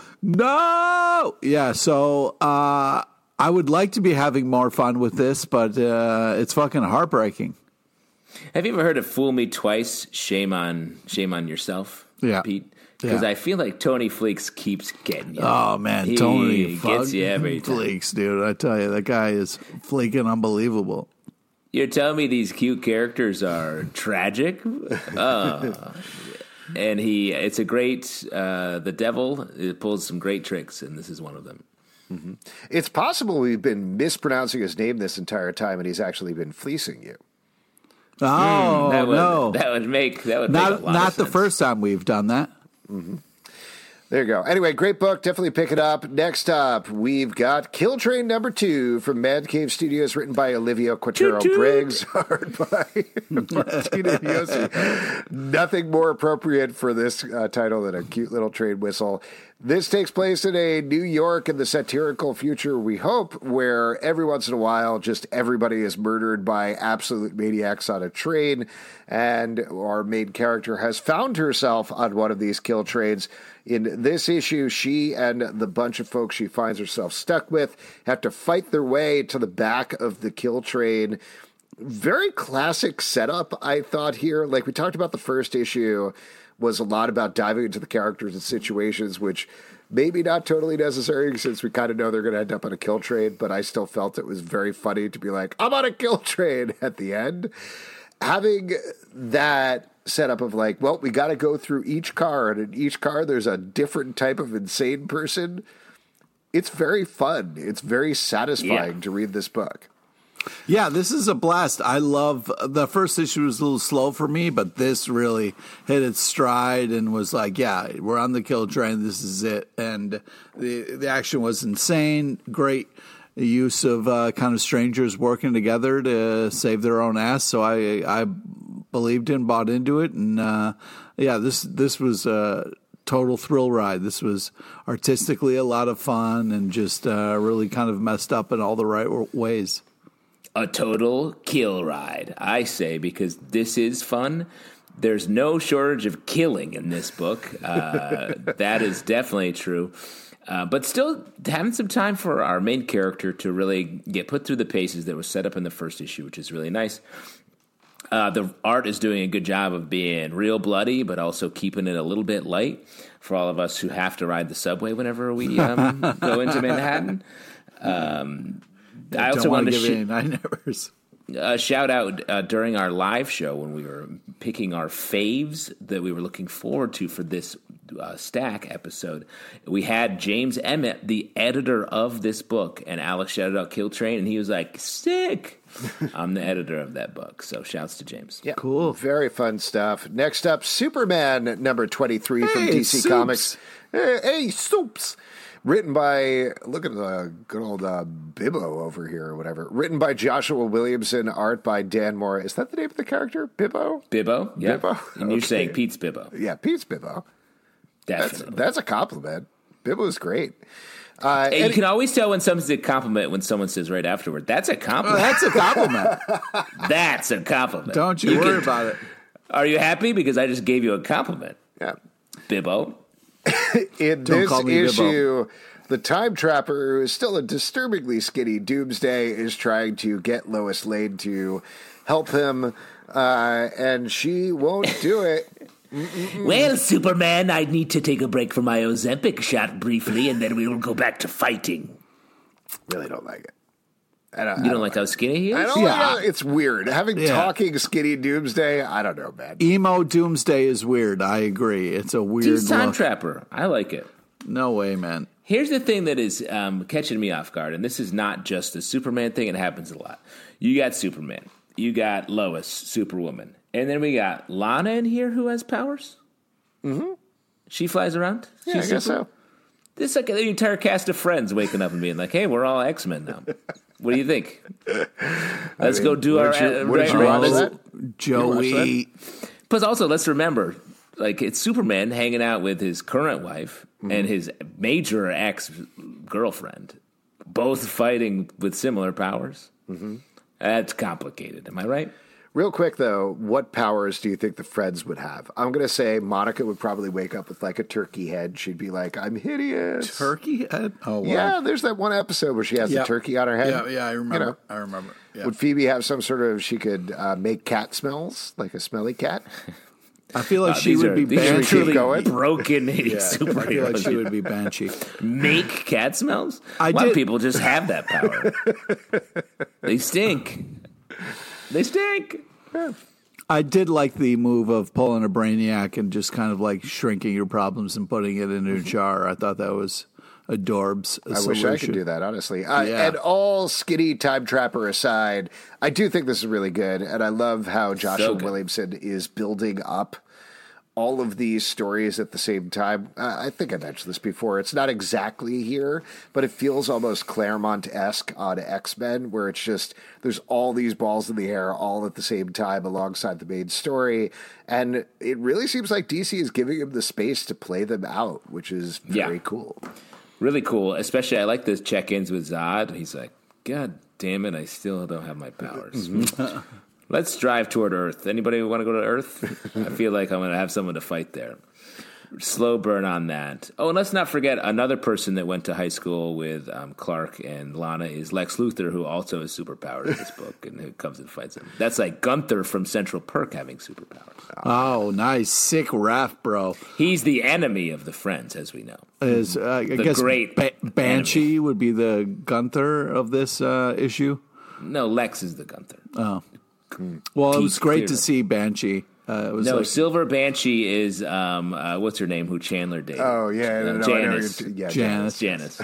no. Yeah, so uh, I would like to be having more fun with this, but uh, it's fucking heartbreaking. Have you ever heard of "Fool Me Twice"? Shame on, shame on yourself, yeah. Pete. Because yeah. I feel like Tony Fleecs keeps getting you. Oh man, he Tony gets you every time. Fleecs, dude. I tell you, that guy is fleeking unbelievable. You're telling me these cute characters are tragic? Oh. And he, it's a great, uh, the devil it pulls some great tricks, and this is one of them. Mm-hmm. It's possible we've been mispronouncing his name this entire time, and he's actually been fleecing you. Oh, mm, that would, no. That would make, that would not, make a lot Not of the sense. first time we've done that. Mm-hmm. There you go. Anyway, great book. Definitely pick it up. Next up, we've got Kill Train number two from Mad Cave Studios, written by Olivia Quatero-Briggs, art by Martina Yossi. Nothing more appropriate for this uh, title than a cute little train whistle. This takes place in a New York in the satirical future, we hope, where every once in a while, just everybody is murdered by absolute maniacs on a train, and our main character has found herself on one of these kill trains. In this issue, she and the bunch of folks she finds herself stuck with have to fight their way to the back of the kill train. Very classic setup, I thought, here. Like we talked about, the first issue was a lot about diving into the characters and situations, which maybe not totally necessary since we kind of know they're going to end up on a kill train, but I still felt it was very funny to be like, I'm on a kill train at the end. Having that setup of like, well, we got to go through each car, and in each car there's a different type of insane person. It's very fun. It's very satisfying yeah. to read this book. Yeah, this is a blast. I love the first issue was a little slow for me, but this really hit its stride and was like, yeah, we're on the kill train. This is it. And the the action was insane. Great use of uh, kind of strangers working together to save their own ass. So I I believed in, bought into it, and uh, yeah, this this was a total thrill ride. This was artistically a lot of fun and just uh, really kind of messed up in all the right ways. A total kill ride, I say, because this is fun. There's no shortage of killing in this book. Uh, that is definitely true. Uh, but still having some time for our main character to really get put through the paces that were set up in the first issue, which is really nice. Uh, the art is doing a good job of being real bloody, but also keeping it a little bit light for all of us who have to ride the subway whenever we um, go into Manhattan. Um I also want to give sh- nine-nevers. a shout out uh, during our live show when we were picking our faves that we were looking forward to for this uh, stack episode. We had James Emmett, the editor of this book, and Alex shouted out Kill Train, and he was like, sick. I'm the editor of that book, so shouts to James. Yeah, cool. Very fun stuff. Next up, Superman number twenty-three hey, from D C Soups. Comics. Hey, hey, Soups. Written by, look at the good old uh, Bibbo over here or whatever. Written by Joshua Williamson, art by Dan Moore. Is that the name of the character? Bibbo? Bibbo? Yeah. Bibbo? And you're Okay. saying Pete's Bibbo. Yeah, Pete's Bibbo. That's, Definitely. that's a compliment. Bibbo's great. Uh, And and you can always tell when someone's a compliment when someone says right afterward, that's a Oh, compliment. that's a compliment. That's a compliment. Don't you, You worry can- about it. Are you happy? Because I just gave you a compliment, yeah. Bibbo. In Don't this call me Bibbo. issue, the time trapper, who is still a disturbingly skinny Doomsday, is trying to get Lois Lane to help him, uh, and she won't do it. Well, Superman, I need to take a break from my Ozempic shot briefly, and then we will go back to fighting. Really don't like it. I don't, You I don't don't like how skinny he is? I don't Yeah. like it. It's weird. Having Yeah. talking skinny Doomsday, I don't know, man. Emo Doomsday is weird. I agree. It's a weird He's Time look. Trapper. I like it. No way, man. Here's the thing that is um, catching me off guard, and this is not just a Superman thing. It happens a lot. You got Superman. You got Lois, Superwoman. And then we got Lana in here who has powers. Mm-hmm. She flies around. Yeah, I She's guess super- so. This is like the entire cast of Friends waking up and being like, hey, we're all X-Men now. What do you think? Let's mean, go do our... wouldn't you- uh, wouldn't you right- watch let's- that? Joey. Plus, also, let's remember, like, it's Superman hanging out with his current wife Mm-hmm. and his major ex-girlfriend, both fighting with similar powers. Mm-hmm. That's complicated. Am I right? Real quick, though, what powers do you think the Friends would have? I'm going to say Monica would probably wake up with like a turkey head. She'd be like, I'm hideous. Turkey head? Oh, wow. Yeah, there's that one episode where she has Yeah. the turkey on her head. Yeah, yeah, I remember. You know, I remember. Yeah. would Phoebe have some sort of, she could uh, make cat smells, like a smelly cat? I feel like Uh, she these would are, be these are Should we Banshee. keep truly going? broken Yeah, I feel like she superheroes. would be Banshee. Make cat smells? I a lot did- of people just have that power. They stink. They stink. I did like the move of pulling a Brainiac and just kind of like shrinking your problems and putting it in a jar. I thought that was adorbs. A I solution. wish I could do that, honestly. Uh, Yeah. And all skinny time trapper aside, I do think this is really good, and I love how Joshua good. Williamson is building up all of these stories at the same time. Uh, I think I mentioned this before. It's not exactly here, but it feels almost Claremont-esque on X-Men, where it's just there's all these balls in the air all at the same time alongside the main story, and it really seems like D C is giving him the space to play them out, which is very Yeah. cool. Really cool. Especially, I like the check-ins with Zod. He's like, God damn it, I still don't have my powers. Let's drive toward Earth. Anybody want to go to Earth? I feel like I'm going to have someone to fight there. Slow burn on that. Oh, and let's not forget another person that went to high school with um, Clark and Lana is Lex Luthor, who also has superpowers in this book, and who comes and fights him. That's like Gunther from Central Perk having superpowers. Oh, nice. Sick ref, bro. He's the enemy of the Friends, as we know. Is uh, I The guess great ba- Banshee would be the Gunther of this uh, issue. No, Lex is the Gunther. Oh, well, it was Keith great Clearly. to see Banshee. Uh, it was No, like Silver Banshee is um, uh, what's her name? Who Chandler dated? Oh, yeah. No, Uh, no, I know Janice. you're- yeah, Janice. Janice.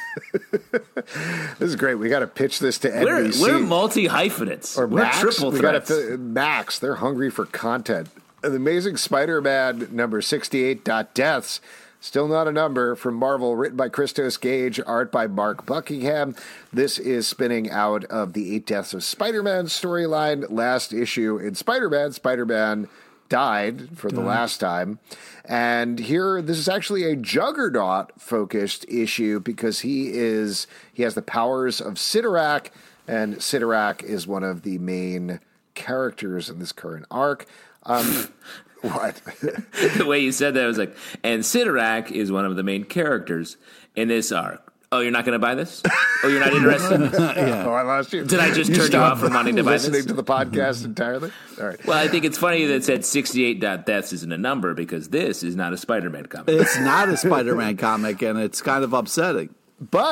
This is great. We got to pitch this to We're, N B C. we're multi hyphenates. or We're Max. triple we got threats. to Max. They're hungry for content. The Amazing Spider-Man number sixty-eight dot deaths. Still not a number from Marvel, written by Christos Gage, art by Mark Buckingham. This is spinning out of the Eight Deaths of Spider-Man storyline. Last issue in Spider-Man, Spider-Man died for the last time. And here, this is actually a Juggernaut-focused issue because he is he has the powers of Sidorak, and Sidorak is one of the main characters in this current arc. Um, what? The way you said that, I was like, and Sidorak is one of the main characters in this arc. Oh, you're not going to buy this? Oh, you're not interested? Oh, I lost you. Did I just turn you stopped off from wanting to buy this? listening to the podcast entirely? All right. Well, I think it's funny that it said sixty-eight dot deaths isn't a number because this is not a Spider-Man comic. it's not a Spider-Man comic, and it's kind of upsetting. But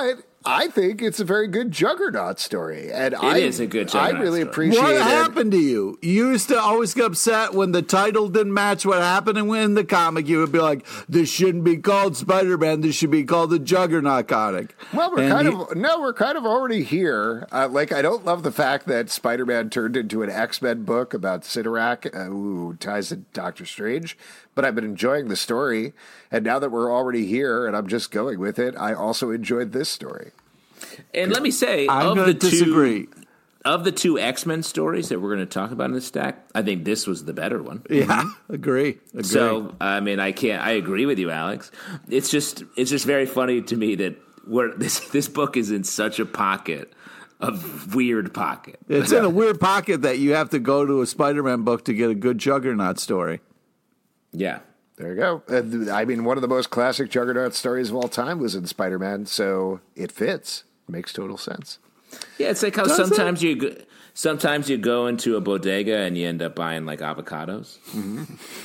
I think it's a very good Juggernaut story, and It I, is a good I Juggernaut really story. appreciate What it. happened to you? You used to always get upset when the title didn't match what happened in the comic. You would be like, "This shouldn't be called Spider-Man. This should be called the Juggernaut comic." Well, we're And kind he- of no, we're kind of already here. Uh, like, I don't love the fact that Spider-Man turned into an X-Men book about Sidorak, uh, who ties to Doctor Strange. But I've been enjoying the story, and now that we're already here, and I'm just going with it, I also enjoyed this story. And let me say, I'm of going the to disagree. two of the two X-Men stories that we're going to talk about in the stack, I think this was the better one. Yeah, agree. Agree. So, I mean, I can't. I agree with you, Alex. It's just, it's just very funny to me that we're, this this book is in such a pocket of weird pocket. It's in a weird pocket that you have to go to a Spider-Man book to get a good Juggernaut story. Yeah. There you go. Uh, I mean, one of the most classic Juggernaut stories of all time was in Spider-Man, so it fits. Makes total sense. Yeah, it's like how Does sometimes you go, sometimes you go into a bodega and you end up buying like avocados. Mm-hmm.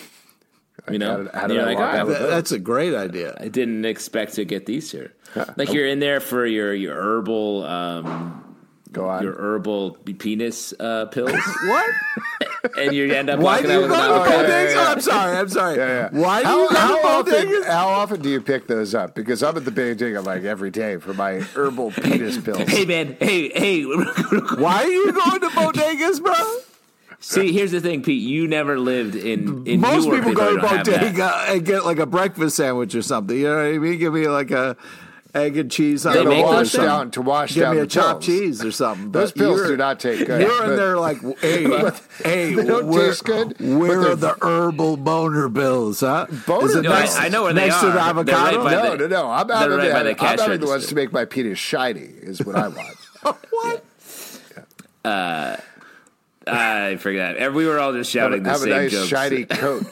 You know, How did- how And did you're I like, walk "Oh, out of That- that's a great idea. I didn't expect to get these here. Like you're in there for your your herbal um, Go on. your herbal penis uh, pills, What? and you end up Why walking do out you with go an to avocado. bodegas? Oh, I'm sorry. I'm sorry. Yeah, yeah. Why do how, you go how to often, bodegas? how often do you pick those up? Because I'm at the bodega like every day for my herbal penis pills. Hey man, hey hey. Why are you going to bodegas, bro? See, here's the thing, Pete. You never lived in in Most Newark. people go to don't have that. bodega and get like a breakfast sandwich or something. You know what I mean? Give me like a egg and cheese on They to the make wall or wash those something. down to wash Give down me a the chopped pills. cheese or something. Those But pills you're- do not taste good. You're in but- there like, hey, hey, They don't where, taste good, but where they're- are the herbal boner bills, huh? Boner Is it No, next, I know where they next to are. the They're avocado? right by No, the- no, no. I'm they're having, right the, by the I'm cash having the ones register. to make my penis shiny is what I want. What? I forgot. And we were all just have shouting the have a same nice jokes. shiny coat.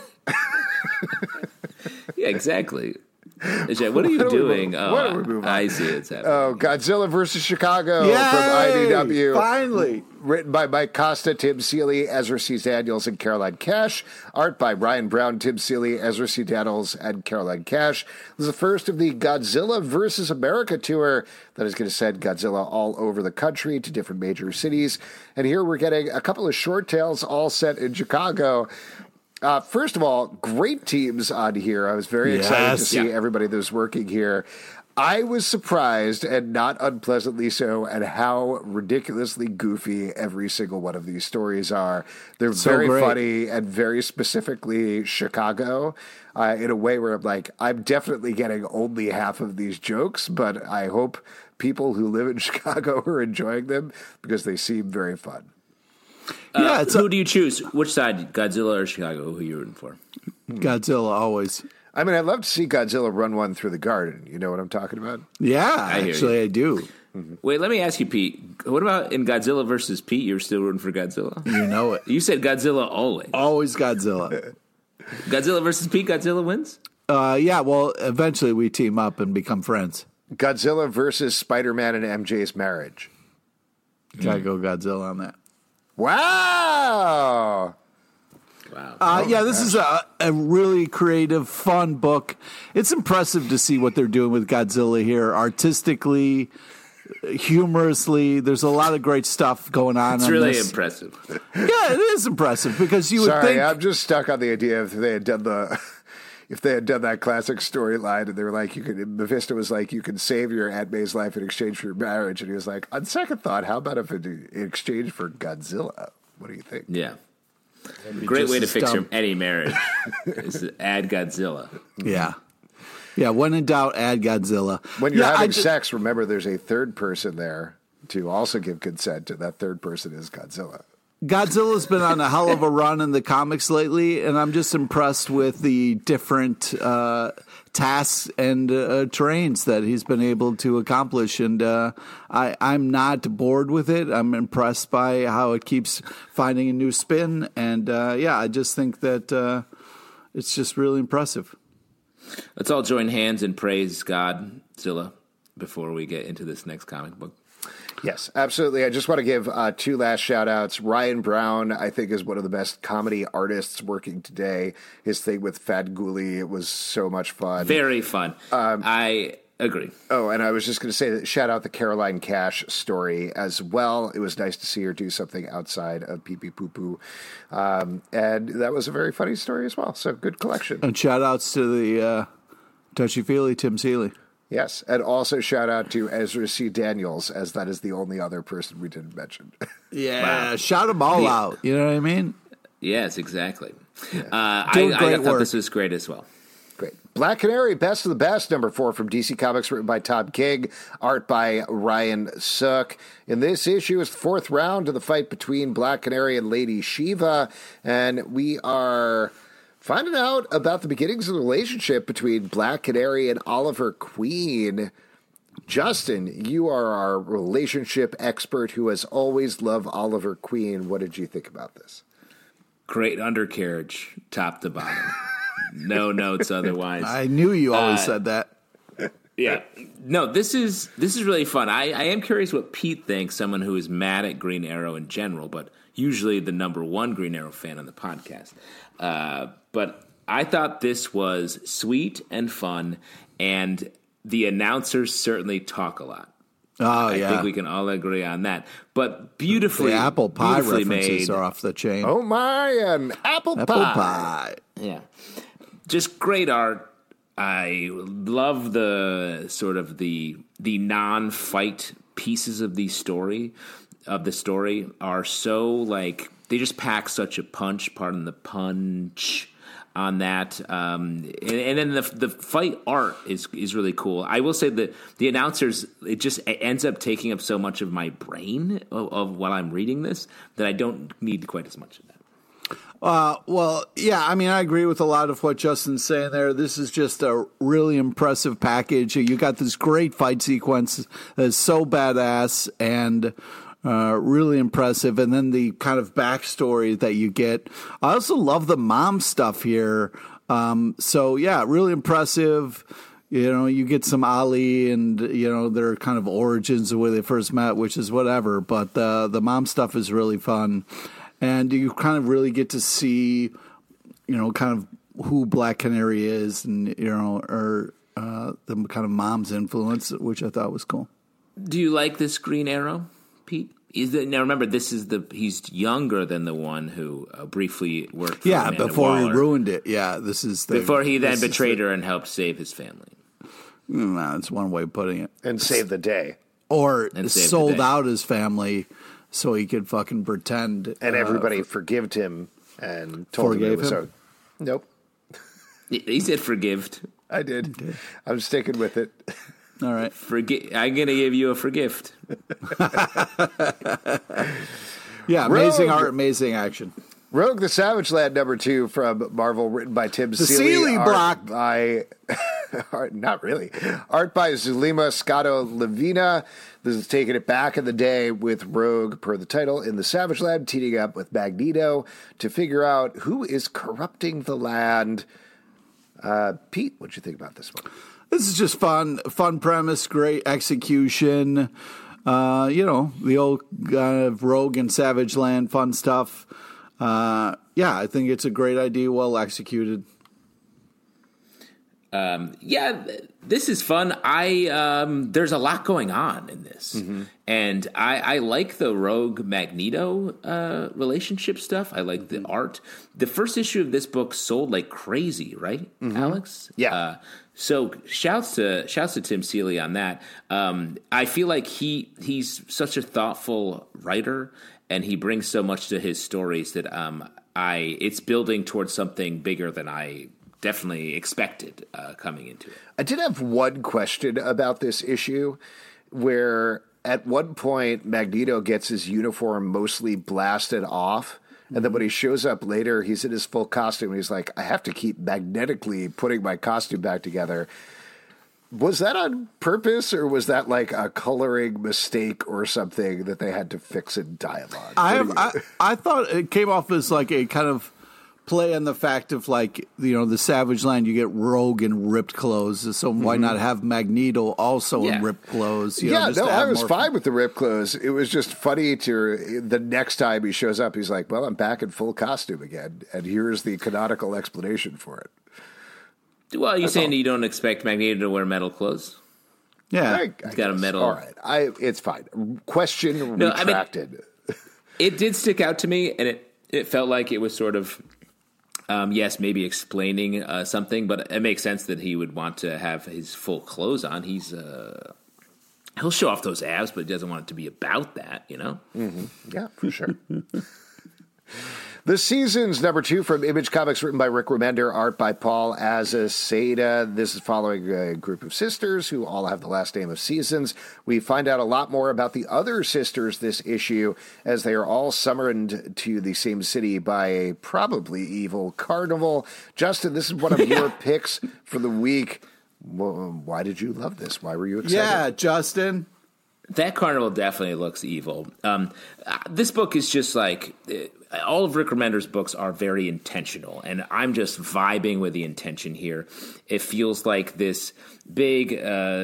Yeah, exactly. It's like, what are you Why don't we doing? move- Oh, why don't we move on? I see it's happening. Oh, Godzilla versus Chicago Yay! from I D W. Finally. Written by Mike Costa, Tim Seeley, Ezra C. Daniels, and Caroline Cash. Art by Ryan Brown, Tim Seeley, Ezra C. Daniels, and Caroline Cash. This is the first of the Godzilla versus America tour that is going to send Godzilla all over the country to different major cities. And here we're getting a couple of short tales all set in Chicago. Uh, first of all, great teams on here. I was very excited to Yes. see Yeah. everybody that was working here. I was surprised, and not unpleasantly so, at how ridiculously goofy every single one of these stories are. They're So very great. funny and very specifically Chicago, uh, in a way where I'm like, I'm definitely getting only half of these jokes, but I hope people who live in Chicago are enjoying them because they seem very fun. Yeah, it's Who a, do you choose? Which side, Godzilla or Chicago? Who are you rooting for? Godzilla always. I mean, I'd love to see Godzilla run one through the garden. You know what I'm talking about? Yeah, hear actually, you. I do. Wait, let me ask you, Pete. What about in Godzilla versus Pete? You're still rooting for Godzilla? You know it. You said Godzilla always. Always Godzilla. Godzilla versus Pete. Godzilla wins. Uh, yeah, well, eventually we team up and become friends. Godzilla versus Spider-Man and M J's marriage. Gotta go Godzilla on that. Wow. Wow. Uh, yeah, this is a, a really creative, fun book. It's impressive to see what they're doing with Godzilla here, artistically, humorously. There's a lot of great stuff going on. it's on really this. impressive. Yeah, it is impressive because you would Sorry, think. I'm just stuck on the idea if they had done the if they had done that classic storyline and they were like, you could Mephisto was like, you can save your Aunt May's life in exchange for your marriage, and he was like, on second thought, how about if it, in exchange for Godzilla? What do you think? Yeah. Great just way to as fix dumb. your any marriage is to add Godzilla. Yeah. Yeah, when in doubt, add Godzilla. When you're yeah, I having ju- sex, remember there's a third person there to also give consent, and that third person is Godzilla. Godzilla's been on a hell of a run in the comics lately, and I'm just impressed with the different uh, tasks and uh, terrains that he's been able to accomplish. And uh, I, I'm not bored with it. I'm impressed by how it keeps finding a new spin. And uh, yeah, I just think that uh, it's just really impressive. Let's all join hands and praise Godzilla before we get into this next comic book. Yes, absolutely. I just want to give uh, two last shout outs. Ryan Brown, I think, is one of the best comedy artists working today. His thing with Fat Ghoulie, it was so much fun. Very fun. Um, I Agree. Oh, and I was just going to say that shout out the Caroline Cash story as well. It was nice to see her do something outside of Pee Pee Poo Poo. Um, and that was a very funny story as well. So good collection. And shout outs to the uh, Touchy Feely Tim Seeley. Yes. And also shout out to Ezra C. Daniels, as that is the only other person we didn't mention. Yeah. Wow. Shout them all Yeah. out. You know what I mean? Yes, exactly. Yeah. Uh, I, Doing I great thought work. this was great as well. Great. Black Canary, Best of the Best, number four from D C Comics, written by Tom King, art by Ryan Sook. In this issue is the fourth round of the fight between Black Canary and Lady Shiva, and we are finding out about the beginnings of the relationship between Black Canary and Oliver Queen. Justin, you are our relationship expert who has always loved Oliver Queen. What did you think about this? Great undercarriage, top to bottom. No notes otherwise. I knew you always Uh, said that. Yeah. No, this is this is really fun. I, I am curious what Pete thinks, someone who is mad at Green Arrow in general, but usually the number one Green Arrow fan on the podcast. Uh, but I thought this was sweet and fun, and the announcers certainly talk a lot. Oh, I yeah. think we can all agree on that. But beautifully, The apple pie beautifully references made. are off the chain. Oh my, an apple, Apple pie. pie. Yeah. Just great art. I love the sort of the the non-fight pieces of the story of the story are so like they just pack such a punch, pardon the punch on that. Um, and, and then the the fight art is is really cool. I will say that the announcers, it just ends up taking up so much of my brain of, of while I'm reading this that I don't need quite as much of that. Uh, well, yeah, I mean, I agree with a lot of what Justin's saying there. This is just a really impressive package. You got this great fight sequence that's so badass and uh, really impressive. And then the kind of backstory that you get. I also love the mom stuff here. Um, so, yeah, really impressive. You know, you get some Ali and, you know, their kind of origins of where they first met, which is whatever. But uh, the mom stuff is really fun. And you kind of really get to see, you know, kind of who Black Canary is and, you know, or uh, the kind of mom's influence, which I thought was cool. Do you like this Green Arrow, Pete? Is it, now remember, this is the he's younger than the one who uh, briefly worked for Yeah, Amanda before Waller. he ruined it. Yeah, this is the, Before he then this is betrayed the- her and helped save his family. No, that's one way of putting it. And save the day. Or And save the sold day. out his family so he could fucking pretend. And uh, everybody forgived him and told him it Forgave was him? so. Nope, He- He said, "Forgived, I did. I'm sticking with it. All right. forgi- I'm going to give you a forgift." Yeah, amazing Rogue. art, amazing action. Rogue the Savage Lad number two from Marvel, written by Tim The Seeley. Seeley art block. by art, not really. Art by Zulema Scotto Levina. This is taking it back in the day with Rogue, per the title, in the Savage Lab, teaming up with Magneto to figure out who is corrupting the land. Uh, Pete, what'd you think about this one? This is just fun, fun premise, great execution. Uh, you know, the old kind of Rogue and Savage Land fun stuff. Uh, yeah, I think it's a great idea, well executed. Um, yeah, th- this is fun. I um, there's a lot going on in this, Mm-hmm. and I, I like the Rogue Magneto uh, relationship stuff. I like Mm-hmm. the art. The first issue of this book sold like crazy, right, Alex? Mm-hmm. Yeah. Uh, so shouts to shouts to Tim Seeley on that. Um, I feel like he he's such a thoughtful writer, and he brings so much to his stories that um, I it's building towards something bigger than I definitely expected uh, coming into it. I did have one question about this issue where at one point Magneto gets his uniform mostly blasted off. And then when he shows up later, he's in his full costume. And he's like, I have to keep magnetically putting my costume back together. Was that on purpose, or was that like a coloring mistake or something that they had to fix in dialogue? I What do have, you- I, I thought it came off as like a kind of play on the fact of like, you know, the Savage Land, you get Rogue in ripped clothes. So why not have Magneto also Yeah. in ripped clothes? You yeah, know, just no, to I have was more fine with the rip clothes. It was just funny to the next time he shows up, he's like, well, I'm back in full costume again. And here's the canonical explanation for it. Well, are you saying you don't expect Magneto to wear metal clothes? Yeah, I, I he's got a guess. medal. All right, I it's fine. Question No, I mean- retracted. It did stick out to me, and it, it felt like it was sort of, um, yes, maybe explaining uh, something, but it makes sense that he would want to have his full clothes on. He's uh, he'll show off those abs, but he doesn't want it to be about that, you know? Mm-hmm. Yeah, for sure. The Seasons, number two from Image Comics, written by Rick Remender, art by Paul Azaceta. This is following a group of sisters who all have the last name of Seasons. We find out a lot more about the other sisters this issue, as they are all summoned to the same city by a probably evil carnival. Justin, this is one of your picks for the week. Well, why did you love this? Why were you excited? Yeah, Justin. That carnival definitely looks evil. Um, uh, this book is just like uh, all of Rick Remender's books are very intentional, and I'm just vibing with the intention here. It feels like this big, uh,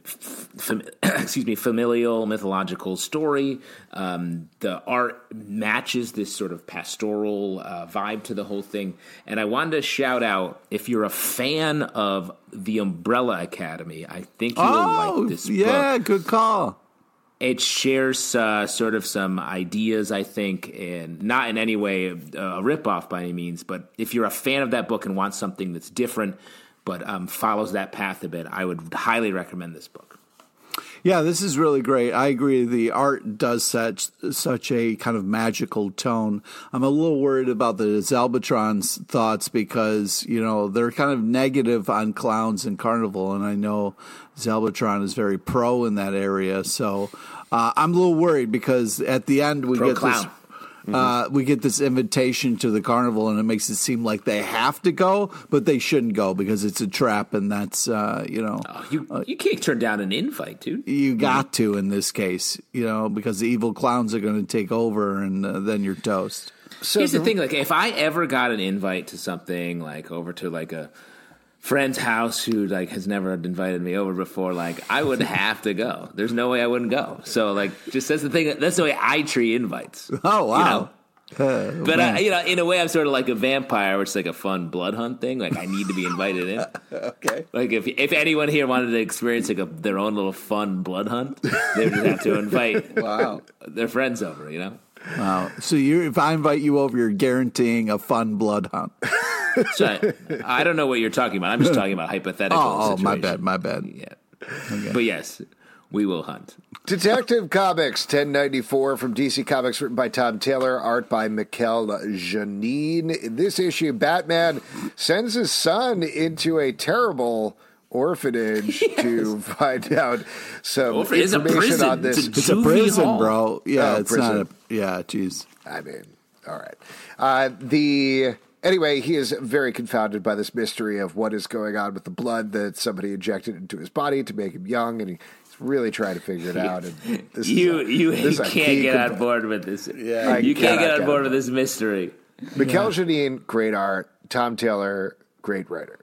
fam- excuse me, familial mythological story. Um, the art matches this sort of pastoral uh, vibe to the whole thing, and I wanted to shout out, if you're a fan of The Umbrella Academy, I think you will Oh, like this book. yeah, good call. It shares uh, sort of some ideas, I think, and not in any way a ripoff by any means, but if you're a fan of that book and want something that's different but um, follows that path a bit, I would highly recommend this book. Yeah, this is really great. I agree. The art does set such a kind of magical tone. I'm a little worried about the Zalbatron's thoughts because, you know, they're kind of negative on clowns and carnival, and I know Zalbatron is very pro in that area. So uh, I'm a little worried because at the end we Pro get clown. this. Uh, we get this invitation to the carnival, and it makes it seem like they have to go, but they shouldn't go because it's a trap, and that's uh, you know Oh, you you can't turn down an invite, dude. you got to in this case, you know, because the evil clowns are going to take over, and uh, then you're toast. So Here's the thing, like if I ever got an invite to something, like over to like a friend's house who like has never invited me over before, like I would have to go. There's no way I wouldn't go. So like, just that's the thing. That's the way I treat invites. Oh wow! You know? Uh, But man. I, you know, in a way, I'm sort of like a vampire, which is like a fun blood hunt thing. Like I need to be invited in. okay. Like if if anyone here wanted to experience like a, their own little fun blood hunt, they would just have to invite Wow. their friends over. You know. Wow. So you, if I invite you over, you're guaranteeing a fun blood hunt. So I, I don't know what you're talking about. I'm just talking about hypothetical. Oh, oh my situation. bad, my bad. Yeah. But yes, we will hunt. Detective Comics ten ninety-four from D C Comics, written by Tom Taylor, art by Mikel Janine. In this issue, Batman sends his son into a terrible orphanage yes. to find out some Orphan- it's a information prison. on this. It's a It's a Juvie prison, hall. bro. Yeah, Oh, it's prison. not a. Yeah, jeez. I mean, all right. Uh, the anyway, he is very confounded by this mystery of what is going on with the blood that somebody injected into his body to make him young, and he's really trying to figure it out. And this You is a, you, this you is a can't key get on compo- board with this. Yeah. you I can't get cannot on board get with this mystery. Mikel Janine, great art. Tom Taylor, great writer.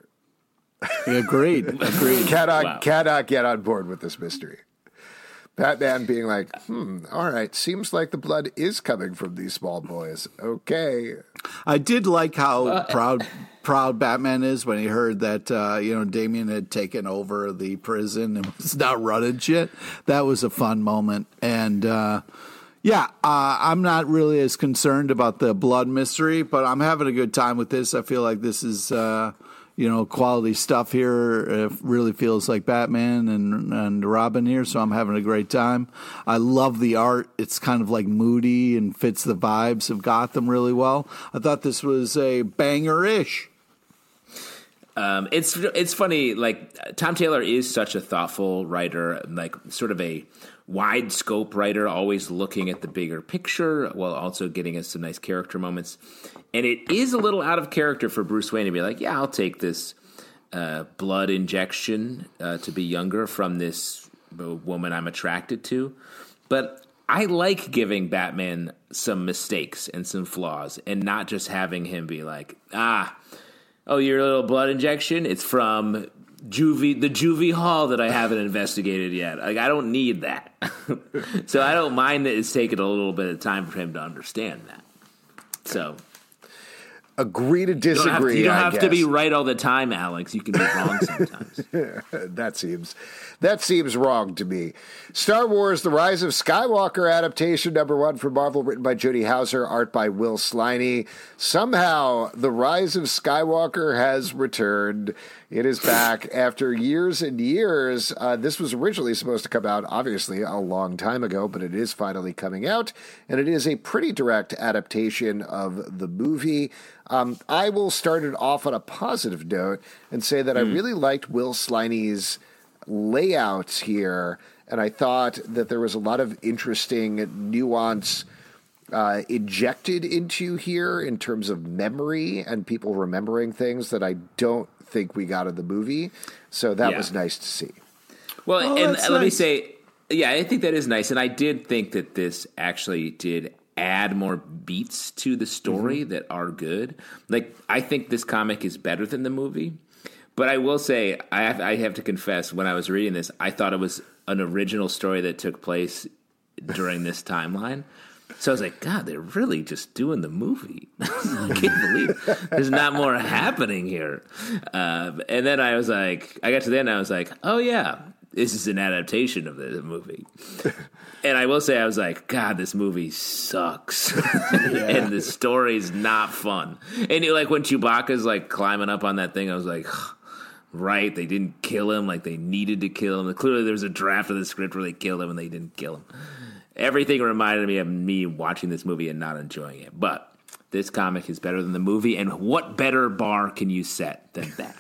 Agreed. Agreed. Cannot Wow. cannot get on board with this mystery. Batman being like, hmm, all right, seems like the blood is coming from these small boys. Okay. I did like how proud proud Batman is when he heard that uh, you know Damian had taken over the prison and was not running shit. That was a fun moment, and uh, yeah, uh, I'm not really as concerned about the blood mystery, but I'm having a good time with this. I feel like this is. Uh, You know, quality stuff here. It really feels like Batman and and Robin here, so I'm having a great time. I love the art. It's kind of like moody and fits the vibes of Gotham really well. I thought this was a banger-ish. Um, it's it's funny. Like Tom Taylor is such a thoughtful writer, like sort of a wide scope writer, always looking at the bigger picture while also getting us some nice character moments. And it is a little out of character for Bruce Wayne to be like, yeah, I'll take this uh, blood injection uh, to be younger from this woman I'm attracted to. But I like giving Batman some mistakes and some flaws and not just having him be like, ah, oh, your little blood injection? It's from juvie, the juvie hall that I haven't investigated yet. Like, I don't need that. So I don't mind that it's taken a little bit of time for him to understand that. So... Agree to disagree. You don't have, to, you don't I have guess. to be right all the time, Alex. You can be wrong sometimes. that seems that seems wrong to me. Star Wars: The Rise of Skywalker adaptation number one from Marvel, written by Jody Houser, art by Will Sliney. Somehow, The Rise of Skywalker has returned. It is back after years and years. Uh, this was originally supposed to come out, obviously, a long time ago, but it is finally coming out, and it is a pretty direct adaptation of the movie. Um, I will start it off on a positive note and say that mm. I really liked Will Sliney's layouts here, and I thought that there was a lot of interesting nuance uh, injected into here in terms of memory and people remembering things that I don't think we got in the movie. So that yeah. was nice to see. Well, oh, and let nice. me say, yeah, I think that is nice, and I did think that this actually did add more beats to the story mm-hmm. that are good. Like, I think this comic is better than the movie. But I will say, I have, I have to confess, when I was reading this, I thought it was an original story that took place during this timeline. So I was like, God, they're really just doing the movie. I can't believe there's not more happening here. Uh, and then I was like, I got to the end, I was like, oh, yeah, this is an adaptation of the movie. And I will say, I was like, God, this movie sucks. Yeah. And the story's not fun. And you like when Chewbacca's like climbing up on that thing, I was like, right, they didn't kill him like they needed to kill him. Clearly there was a draft of the script where they killed him and they didn't kill him. Everything reminded me of me watching this movie and not enjoying it. But this comic is better than the movie, and what better bar can you set than that?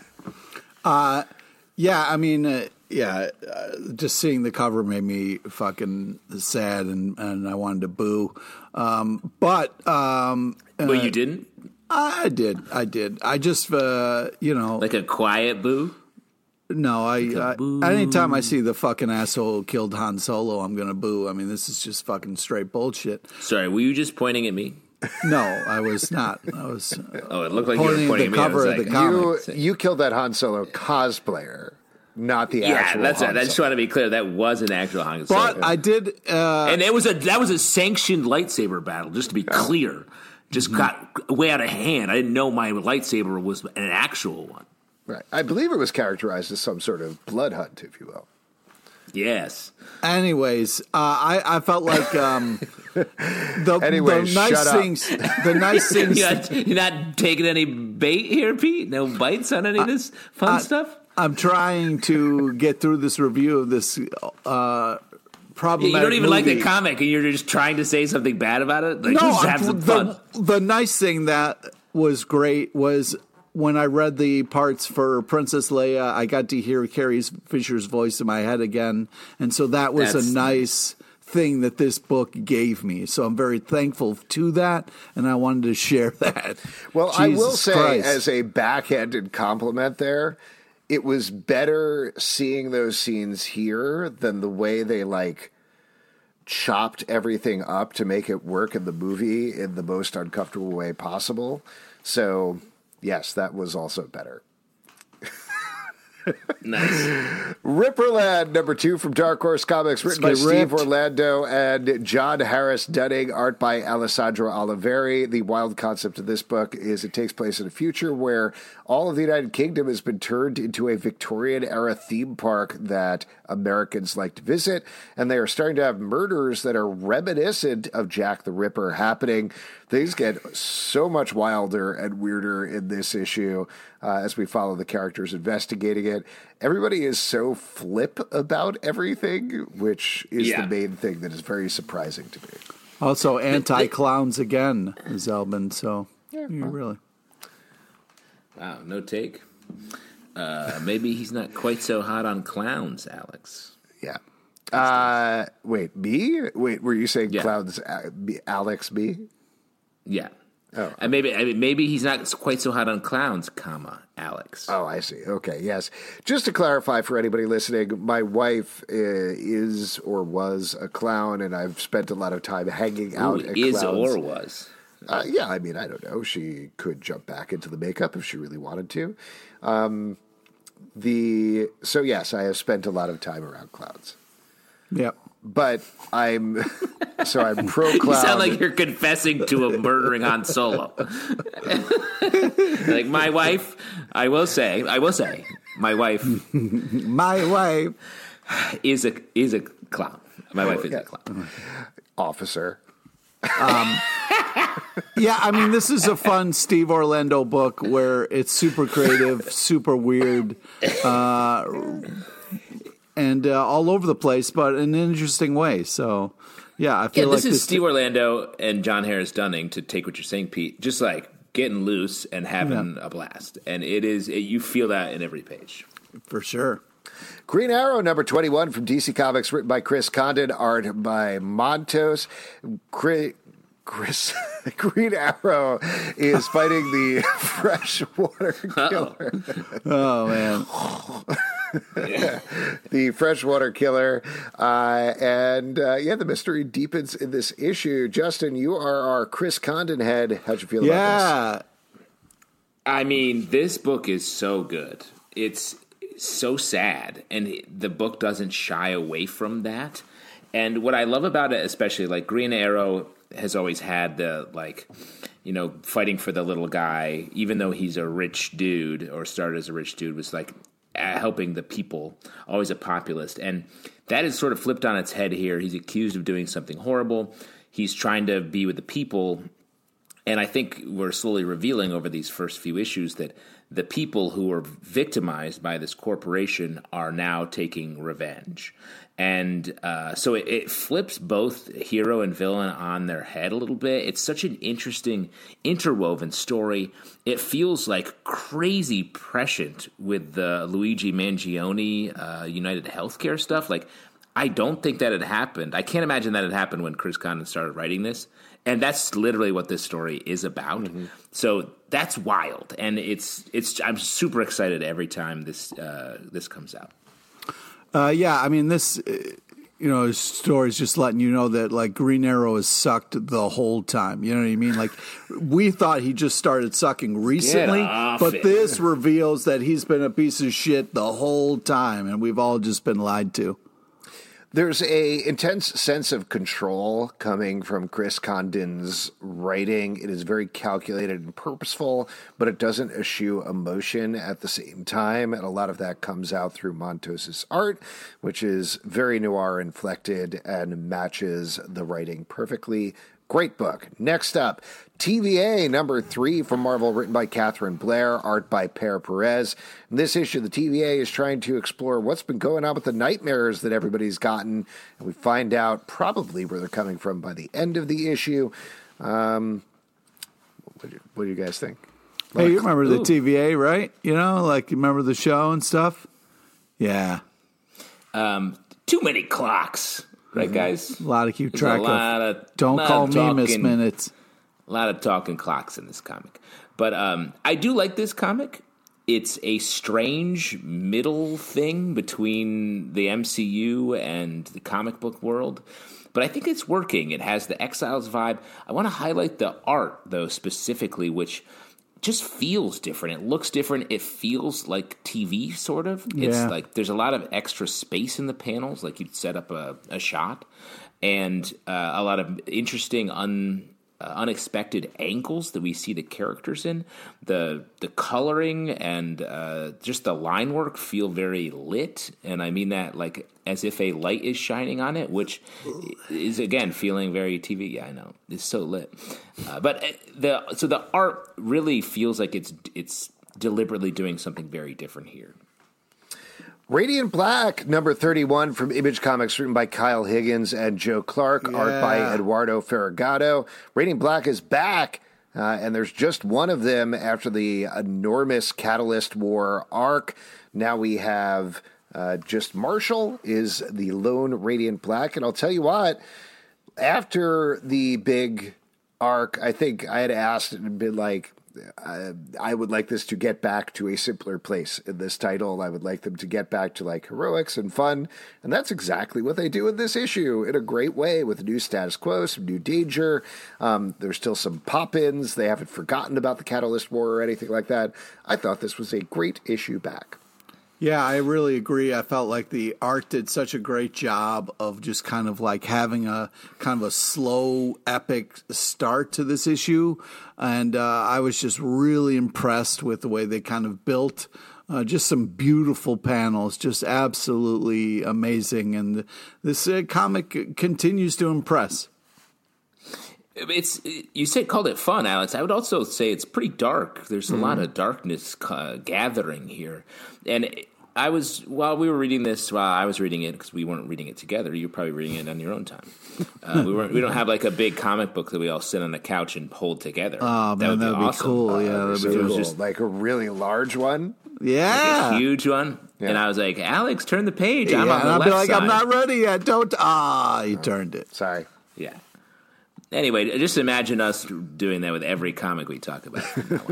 Uh, yeah, I mean, uh, yeah, uh, just seeing the cover made me fucking sad, and, and I wanted to boo. Um, but um, uh, well, you didn't? I did. I did. I just, uh, you know, like a quiet boo. No, I, I anytime I see the fucking asshole who killed Han Solo, I'm gonna boo. I mean, this is just fucking straight bullshit. Sorry, were you just pointing at me? No, I was not. I was. Uh, oh, it looked like you were pointing at the at me. cover like, of the comic. You, you killed that Han Solo cosplayer, not the yeah, actual. Yeah, that's Han right. I just want to be clear. That was an actual Han Solo. But I did, uh, and it was a that was a sanctioned lightsaber battle. Just to be clear, just mm-hmm. got way out of hand. I didn't know my lightsaber was an actual one. Right. I believe it was characterized as some sort of blood hunt, if you will. Yes. Anyways, uh, I, I felt like um, the, Anyways, the nice shut up. things. The nice things. you're, not, you're not taking any bait here, Pete? No bites on any of this fun I, stuff? I'm trying to get through this review of this uh, problematic You don't even movie. like the comic, and you're just trying to say something bad about it? Like, no, just I'm, have some fun. The, the nice thing that was great was when I read the parts for Princess Leia, I got to hear Carrie Fisher's voice in my head again. And so that was That's a nice thing that this book gave me. So I'm very thankful to that, and I wanted to share that. Well, Jesus I will say, Christ. as a backhanded compliment there, it was better seeing those scenes here than the way they, like, chopped everything up to make it work in the movie in the most uncomfortable way possible. So, yes, that was also better. Nice. Ripperland, number two from Dark Horse Comics, written by Steve Orlando and John Harris Dunning, art by Alessandro Oliveri. The wild concept of this book is it takes place in a future where all of the United Kingdom has been turned into a Victorian-era theme park that Americans like to visit, and they are starting to have murders that are reminiscent of Jack the Ripper happening. Things get so much wilder and weirder in this issue uh, as we follow the characters investigating it. Everybody is so flip about everything, which is yeah. the main thing that is very surprising to me. Also, anti-clowns again, Zelman, so yeah, yeah, really. Wow, no take. Uh, maybe he's not quite so hot on clowns, Alex. Yeah. Uh, wait, me? Wait, were you saying yeah. clowns, uh, me, Alex, me? Yeah. Oh. And maybe I mean, maybe he's not quite so hot on clowns, comma, Alex. Oh, I see. Okay, yes. Just to clarify for anybody listening, my wife uh, is or was a clown, and I've spent a lot of time hanging out Ooh, at is clowns. or was. Uh, yeah, I mean, I don't know. She could jump back into the makeup if she really wanted to. Um, the so yes, I have spent a lot of time around clowns. Yep. but I'm so I'm pro You Cloud. sound like you're confessing to a murdering Han Solo. Like my wife, I will say, I will say, my wife, My wife is a is a clown. My wife is yeah. a clown. Officer. Yeah, I mean, this is a fun Steve Orlando book where it's super creative, super weird, uh, and uh, all over the place, but in an interesting way. So, yeah, I Yeah, feel this like is Steve Orlando and John Harris Dunning, to take what you're saying, Pete, just like getting loose and having a blast. And it is, it, you feel that in every page. for sure. Green Arrow number twenty-one from D C Comics, written by Chris Condon, art by Montos. Chris, Chris Green Arrow is fighting the freshwater killer. Oh man, The freshwater killer. Uh, and uh, yeah, the mystery deepens in this issue. Justin, you are our Chris Condon head. How'd you feel about yeah. I mean, this book is so good. It's so sad, and the book doesn't shy away from that. And what I love about it, especially, like, Green Arrow has always had the, like, you know, fighting for the little guy, even though he's a rich dude, or started as a rich dude, was like helping the people, always a populist. And that is sort of flipped on its head here. He's accused of doing something horrible. He's trying to be with the people. And I think we're slowly revealing over these first few issues that the people who were victimized by this corporation are now taking revenge. And uh, so it, it flips both hero and villain on their head a little bit. It's such an interesting, interwoven story. It feels like crazy prescient with the Luigi Mangione uh, United Healthcare stuff. Like, I don't think that had happened. I can't imagine that had happened when Chris Condon started writing this. And that's literally what this story is about. Mm-hmm. So that's wild, and it's it's. I'm super excited every time this uh, this comes out. Uh, yeah, I mean, this, uh, you know, story is just letting you know that, like, Green Arrow has sucked the whole time. You know what I mean? Like, we thought he just started sucking recently, but it. this reveals that he's been a piece of shit the whole time, and we've all just been lied to. There's a intense sense of control coming from Chris Condon's writing. It is very calculated and purposeful, but it doesn't eschew emotion at the same time. And a lot of that comes out through Montos's art, which is very noir inflected and matches the writing perfectly. Great book. Next up, T V A number three from Marvel, written by Catherine Blair, art by Per Perez. In this issue, the T V A is trying to explore what's been going on with the nightmares that everybody's gotten, and we find out probably where they're coming from by the end of the issue. Um, what, do you, what do you guys think? Hey, you remember the Ooh. T V A, right? You know, like, you remember the show and stuff? Yeah. Um, too many clocks. Right, guys? A lot to keep There's track a lot of. of. Don't lot call of me Miss talking- Minutes. A lot of talking clocks in this comic. But um, I do like this comic. It's a strange middle thing between the M C U and the comic book world. But I think it's working. It has the Exiles vibe. I want to highlight the art, though, specifically, which just feels different. It looks different. It feels like T V, sort of. It's Yeah. like there's a lot of extra space in the panels, like you'd set up a, a shot, and uh, a lot of interesting, un, uh, unexpected angles that we see the characters in. The the coloring and uh, just the line work feel very lit, and I mean that like as if a light is shining on it, which is, again, feeling very T V. Yeah, I know. It's so lit. Uh, but the so the art really feels like it's it's deliberately doing something very different here. Radiant Black, number thirty-one from Image Comics, written by Kyle Higgins and Joe Clark, Yeah. art by Eduardo Ferragamo. Radiant Black is back, uh, and there's just one of them after the enormous Catalyst War arc. Now we have uh, just Marshall is the lone Radiant Black, and I'll tell you what, after the big arc, I think I had asked and been like, Uh, I would like this to get back to a simpler place in this title. I would like them to get back to like heroics and fun. And that's exactly what they do in this issue in a great way with a new status quo, some new danger. Um, there's still some pop-ins. They haven't forgotten about the Catalyst War or anything like that. I thought this was a great issue back. Yeah, I really agree. I felt like the art did such a great job of just kind of like having a kind of a slow, epic start to this issue. And uh, I was just really impressed with the way they kind of built uh, just some beautiful panels, just absolutely amazing. And this uh, comic continues to impress. It's you said called it fun, Alex. I would also say it's pretty dark. There's a mm. lot of darkness uh, gathering here, and I was while we were reading this, while I was reading it because we weren't reading it together. You're probably reading it on your own time. Uh, we weren't. We don't have like a big comic book that we all sit on the couch and hold together. Oh that man, would be that'd awesome. be cool. Uh, yeah, that'd so be cool. Just, like a really large one. Yeah, like a huge one. Yeah. And I was like, Alex, turn the page. I'm yeah, on the I'll left be like, side. I'm not ready yet. Don't. Ah, you turned it. Sorry. Yeah. Anyway, just imagine us doing that with every comic we talk about.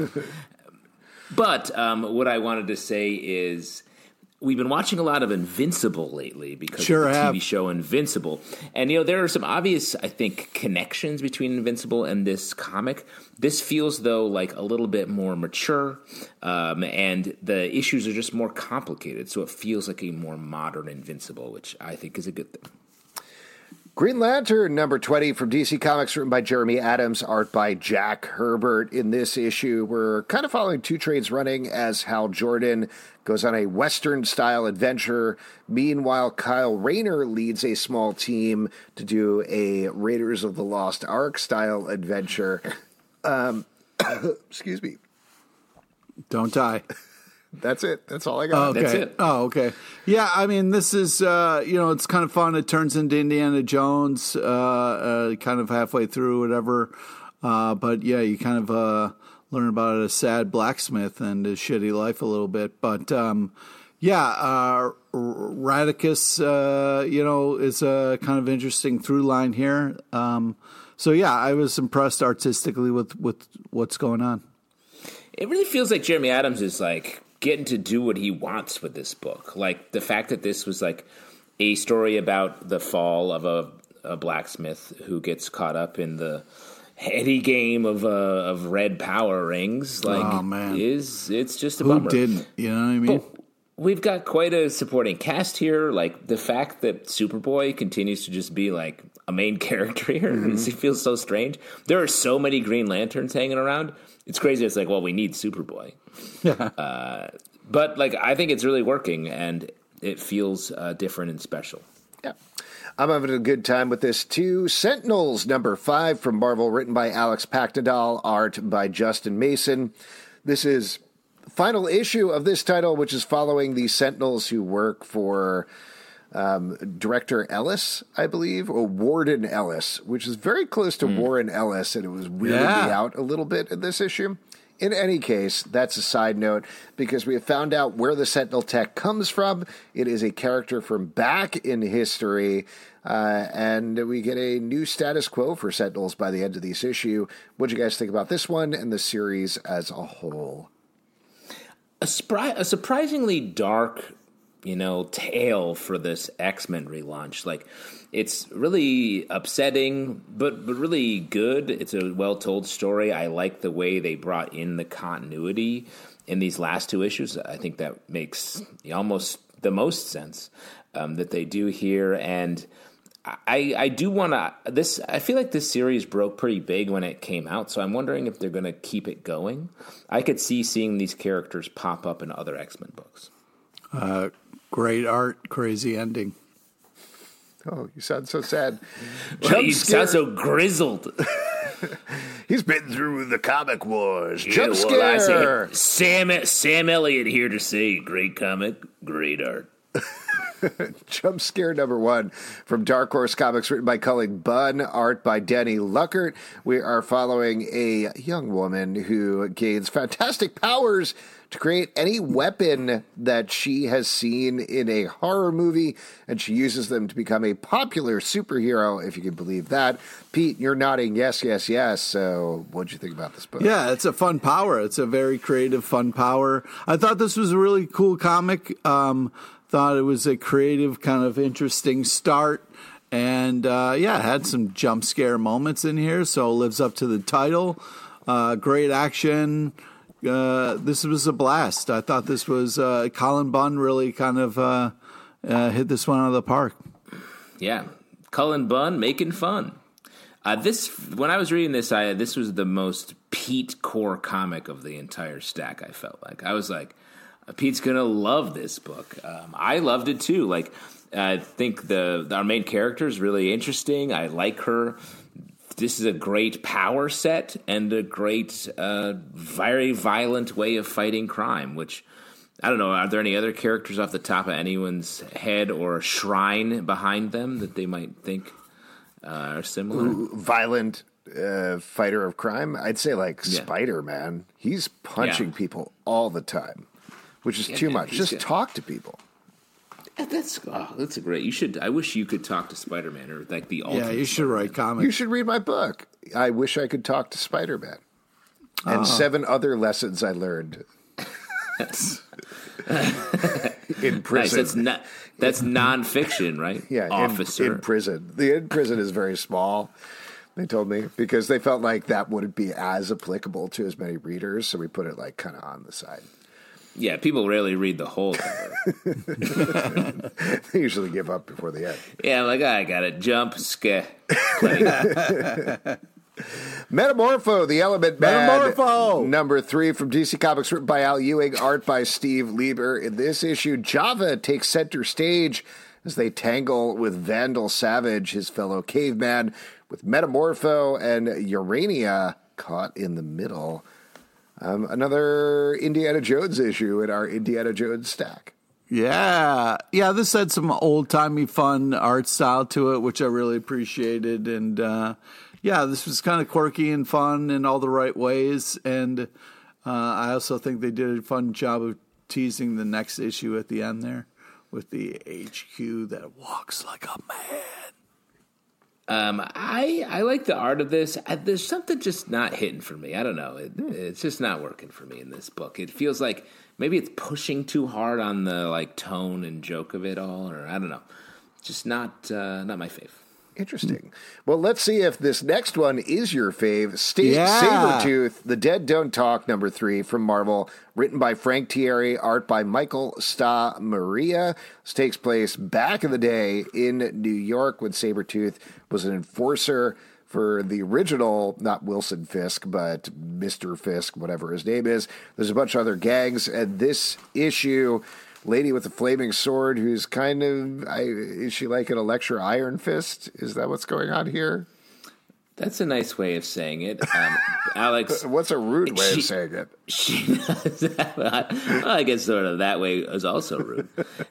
But um, what I wanted to say is we've been watching a lot of Invincible lately because sure of the have. T V show Invincible. And, you know, there are some obvious, I think, connections between Invincible and this comic. This feels, though, like a little bit more mature, um, and the issues are just more complicated. So it feels like a more modern Invincible, which I think is a good thing. Green Lantern, number twenty from D C Comics, written by Jeremy Adams, art by Jack Herbert. In this issue, we're kind of following two trains running as Hal Jordan goes on a Western-style adventure. Meanwhile, Kyle Rayner leads a small team to do a Raiders of the Lost Ark-style adventure. Um, excuse me. Don't die. That's it. That's all I got. Okay. That's it. Oh, okay. Yeah, I mean, this is, uh, you know, it's kind of fun. It turns into Indiana Jones, uh, uh, kind of halfway through, whatever. Uh, but yeah, you kind of uh, learn about a sad blacksmith and his shitty life a little bit. But um, yeah, uh, Radicus, uh, you know, is a kind of interesting through line here. Um, so yeah, I was impressed artistically with, with what's going on. It really feels like Jeremy Adams is like getting to do what he wants with this book. Like the fact that this was like a story about the fall of a, a blacksmith who gets caught up in the heady game of uh, of red power rings. Like, oh, man. is it's just a Who bummer. didn't? You know what I mean? But we've got quite a supporting cast here. Like the fact that Superboy continues to just be like a main character here, mm-hmm. It feels so strange. There are so many Green Lanterns hanging around. It's crazy. It's like, well, we need Superboy. Yeah. Uh, but like, I think it's really working, and it feels uh, different and special. Yeah. I'm having a good time with this, too. Sentinels, number five from Marvel, written by Alex Paknadal, art by Justin Mason. This is the final issue of this title, which is following the Sentinels who work for um, Director Ellis, I believe, or Warden Ellis, which is very close to mm. Warren Ellis, and it was weirding yeah. me out a little bit in this issue. In any case, that's a side note, because we have found out where the Sentinel tech comes from. It is a character from back in history, uh, and we get a new status quo for Sentinels by the end of this issue. What do you guys think about this one and the series as a whole? A, spri- a surprisingly dark, you know, tale for this X-Men relaunch. Like, it's really upsetting, but but really good. It's a well-told story. I like the way they brought in the continuity in these last two issues. I think that makes almost the most sense um, that they do here. And I I do want to this. I feel like this series broke pretty big when it came out, so I'm wondering if they're going to keep it going. I could see seeing these characters pop up in other X-Men books. Uh, great art, crazy ending. Oh, you sound so sad. Well, you sound so grizzled. He's been through the comic wars. Yeah, Jump well, I scare. say, Sam Sam Elliott here to say, great comic, great art. Jump Scare number one from Dark Horse Comics, written by Cullen Bunn, art by Danny Luckert. We are following a young woman who gains fantastic powers to create any weapon that she has seen in a horror movie, and she uses them to become a popular superhero, if you can believe that. Pete, you're nodding yes, yes, yes. So what'd you think about this book? Yeah, it's a fun power. It's a very creative, fun power. I thought this was a really cool comic. Um, thought it was a creative, kind of interesting start. And, uh, yeah, it had some jump scare moments in here, so it lives up to the title. Uh, great action. uh, this was a blast. I thought this was uh, Colin Bunn really kind of uh, uh, hit this one out of the park. Yeah, Cullen Bunn making fun. Uh, this when I was reading this, I this was the most Pete core comic of the entire stack. I felt like I was like, Pete's gonna love this book. Um, I loved it too. Like, I think the our main character is really interesting. I like her. This is a great power set and a great, uh, very violent way of fighting crime. Which I don't know. Are there any other characters off the top of anyone's head or a shrine behind them that they might think uh, are similar? Ooh, violent uh, fighter of crime. I'd say like yeah. Spider-Man. He's punching yeah. people all the time, which is yeah, too man, much. Just got... talk to people. That's oh, that's a great. You should. I wish you could talk to Spider-Man or like the ultimate. Yeah, you should Spider-Man. write comics. You should read my book. I wish I could talk to Spider-Man. And uh-huh. seven other lessons I learned in prison. Nice. That's not. That's nonfiction, right? Yeah, officer in, in prison. The in prison is very small. They told me because they felt like that wouldn't be as applicable to as many readers, so we put it like kind of on the side. Yeah, people rarely read the whole cover. They usually give up before the end. Yeah, I'm like, oh, I got to jump, scare. Metamorpho, the Element Man. Metamorpho! Number three from D C Comics, written by Al Ewing, art by Steve Lieber. In this issue, Java takes center stage as they tangle with Vandal Savage, his fellow caveman, with Metamorpho and Urania caught in the middle. Um, another Indiana Jones issue in our Indiana Jones stack. Yeah. Yeah, this had some old-timey fun art style to it, which I really appreciated. And, uh, yeah, this was kind of quirky and fun in all the right ways. And uh, I also think they did a fun job of teasing the next issue at the end there with the H Q that walks like a man. Um, I I like the art of this. I, there's something just not hitting for me. I don't know. It, it's just not working for me in this book. It feels like maybe it's pushing too hard on the like tone and joke of it all, or I don't know. Just not uh, not my fave. Interesting. Well, let's see if this next one is your fave. St- yeah. Sabretooth, The Dead Don't Talk, number three from Marvel, written by Frank Thierry, art by Michael Sta Maria. This takes place back in the day in New York when Sabretooth was an enforcer for the original, not Wilson Fisk, but Mister Fisk, whatever his name is. There's a bunch of other gangs, and this issue... Lady with the flaming sword who's kind of, I, is she like an Electra Iron Fist? Is that what's going on here? That's a nice way of saying it. Um, Alex. What's a rude way she, of saying it? She does that. Well, I guess sort of that way is also rude.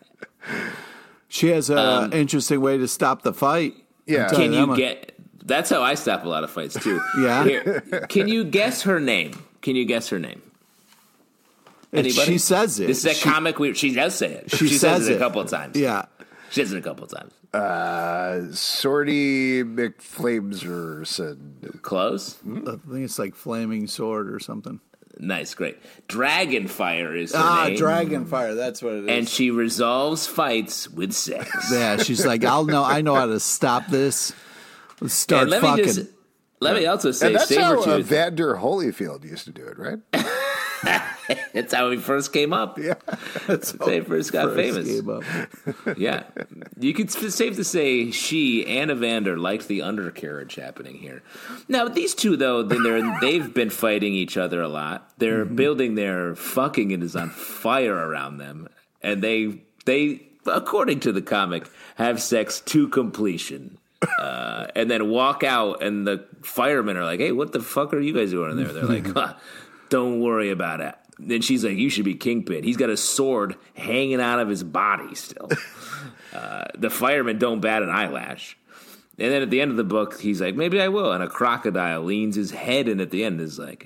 She has an um, interesting way to stop the fight. Yeah. Can you get, that's how I stop a lot of fights too. Yeah. Here, can you guess her name? Can you guess her name? Anybody? She says it. This is a she, comic. We, she does say it. She, she says says it, it a couple of times. Yeah. She says it a couple of times. Uh, Sorty McFlameserson. Close? I think it's like Flaming Sword or something. Nice, great. Dragonfire is her ah, name. Ah, Dragonfire. That's what it is. And she resolves fights with sex. Yeah, she's like, I'll know. I know how to stop this. Let's start and let fucking. Me just, let yeah. me also say, and that's Sabretooth. how uh, Vander Holyfield used to do it, right? That's how he first came up. Yeah, that's how he first got first famous. Yeah, you could it's safe to say she and Evander liked the undercarriage happening here. Now these two, though, they're, they've been fighting each other a lot. They're mm-hmm. building their fucking it is on fire around them, and they they according to the comic have sex to completion. Uh, and then walk out, and the firemen are like, "Hey, what the fuck are you guys doing in there?" They're like, huh, "Don't worry about it." Then she's like, "You should be Kingpin." He's got a sword hanging out of his body still. Uh, the firemen don't bat an eyelash. And then at the end of the book, he's like, "Maybe I will." And a crocodile leans his head in at the end and is like,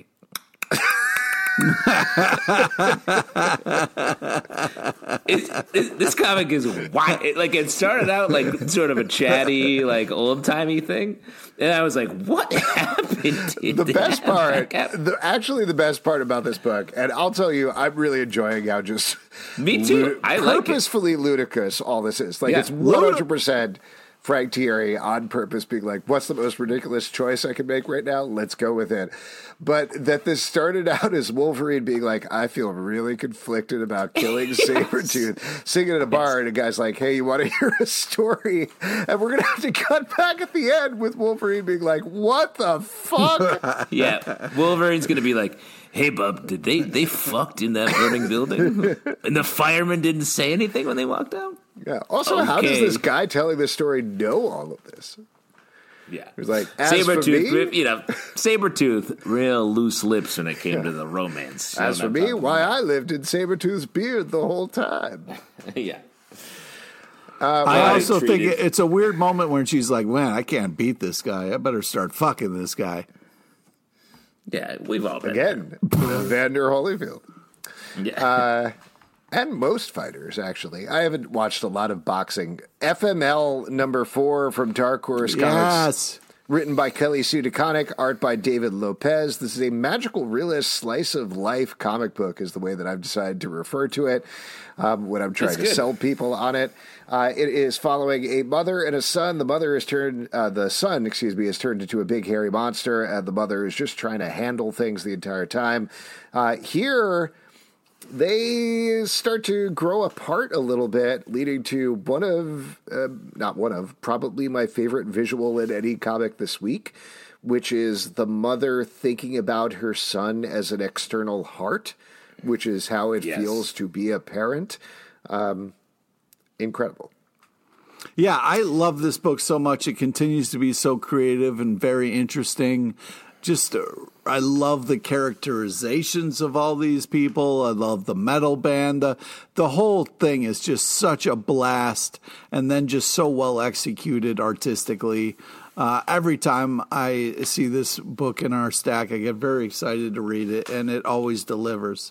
it, it, this comic is wild. It, like it started out like sort of a chatty, like old timey thing, and I was like, "What happened?" The best part, the, actually, the best part about this book, and I'll tell you, I'm really enjoying how just me too. Lud- I like purposefully it. ludicrous all this is. Like yeah. it's one hundred percent Frank Thierry on purpose being like, what's the most ridiculous choice I can make right now? Let's go with it. But that this started out as Wolverine being like, I feel really conflicted about killing yes. Sabretooth, singing at a bar, yes. and a guy's like, hey, you want to hear a story? And we're going to have to cut back at the end with Wolverine being like, what the fuck? Yeah, Wolverine's going to be like, hey, bub, did they, they fucked in that burning building? And the firemen didn't say anything when they walked out? Yeah. Also, okay. How does this guy telling this story know all of this? Yeah. He's like, as Sabretooth, for me, you know, Sabretooth, real loose lips when it came yeah. to the romance. You as for me, why I lived in Sabretooth's beard the whole time. yeah. Uh, I also think it's a weird moment when she's like, man, I can't beat this guy. I better start fucking this guy. Yeah, we've all been Again, Vander Holyfield. Yeah. Uh, and most fighters, actually. I haven't watched a lot of boxing. F M L number four from Dark Horse Comics. Yes. Written by Kelly Sue DeConnick, art by David Lopez. This is a magical realist slice of life comic book is the way that I've decided to refer to it um, when I'm trying to sell people on it. Uh, it is following a mother and a son. The mother is turned, uh, the son, excuse me, is turned into a big hairy monster, and the mother is just trying to handle things the entire time. Uh, here, they start to grow apart a little bit, leading to one of, uh, not one of, probably my favorite visual in any comic this week, which is the mother thinking about her son as an external heart, which is how it yes. feels to be a parent. Um, incredible. Yeah, I love this book so much. It continues to be so creative and very interesting. Just, uh, I love the characterizations of all these people. I love the metal band. The, the whole thing is just such a blast, and then just so well executed artistically. Uh, every time I see this book in our stack, I get very excited to read it, and it always delivers.